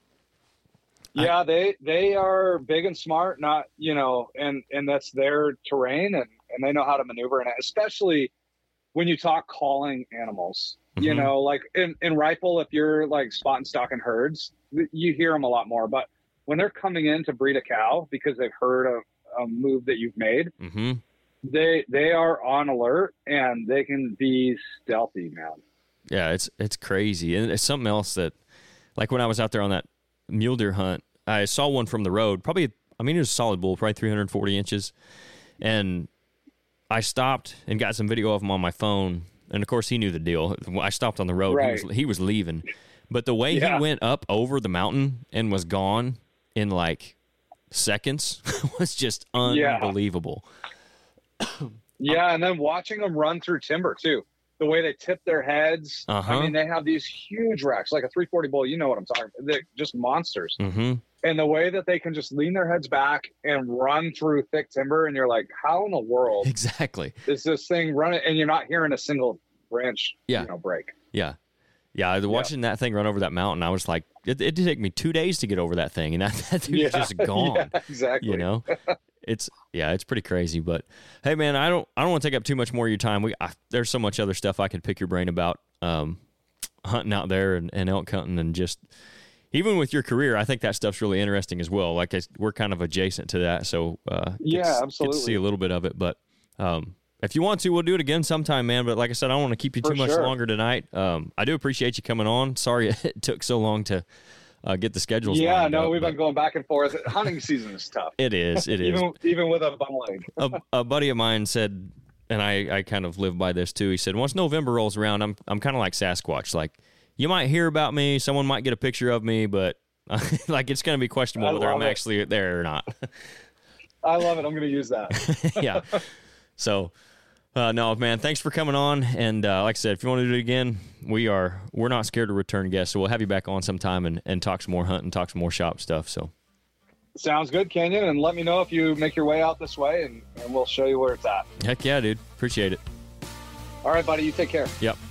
Yeah, they they are big and smart, not, you know, and and that's their terrain, and and they know how to maneuver in it, especially when you talk calling animals. You Mhm. know, like in in rifle, if you're like spot and stalking herds, th- you hear them a lot more. But when they're coming in to breed a cow because they've heard a, a move that you've made, Mm-hmm. they they are on alert, and they can be stealthy, man. Yeah, it's it's crazy, and it's something else that, like when I was out there on that mule deer hunt, I saw one from the road. Probably, I mean, it was a solid bull, probably three hundred forty inches, and I stopped and got some video of him on my phone. And of course, he knew the deal. I stopped on the road. He was Right. he was leaving, but the way Yeah. he went up over the mountain and was gone in like seconds was just Yeah. unbelievable. Yeah, and then watching them run through timber too. The way they tip their heads. Uh-huh. I mean, they have these huge racks, like a three forty bull. You know what I'm talking about? They're just monsters. Mm-hmm. And the way that they can just lean their heads back and run through thick timber, and you're like, how in the world Exactly. is this thing running? And you're not hearing a single branch, Yeah. you know, break. Yeah. Yeah. Watching that thing run over that mountain, I was like, it, it did take me two days to get over that thing, and that, that thing's Yeah. just gone. Yeah, exactly. You know, it's yeah, it's pretty crazy. But hey, man, I don't I don't want to take up too much more of your time. We I, there's so much other stuff I could pick your brain about, um, hunting out there and, and elk hunting, and just even with your career, I think that stuff's really interesting as well. Like I, we're kind of adjacent to that, so uh, Yeah, get, absolutely. Get to see a little bit of it, but. Um, If you want to, we'll do it again sometime, man. But like I said, I don't want to keep you For too much sure. longer tonight. Um, I do appreciate you coming on. Sorry it took so long to uh, get the schedules. Yeah, lined no, up, we've but been going back and forth. Hunting season is tough. It is. It is. even even with a bum leg. a, a buddy of mine said, and I, I kind of live by this too. He said, once November rolls around, I'm I'm kind of like Sasquatch. Like, you might hear about me, someone might get a picture of me, but like it's going to be questionable I whether I'm love it. actually there or not. I love it. I'm going to use that. Yeah. So. Uh, no, man, thanks for coming on. And uh, like I said, if you want to do it again, we are, we're not scared to return guests. So we'll have you back on sometime and, and talk some more hunting, talk some more shop stuff. So Sounds good, Kenyon. And let me know if you make your way out this way, and, and we'll show you where it's at. heck yeah, dude. Appreciate it. All right, buddy. You take care. Yep.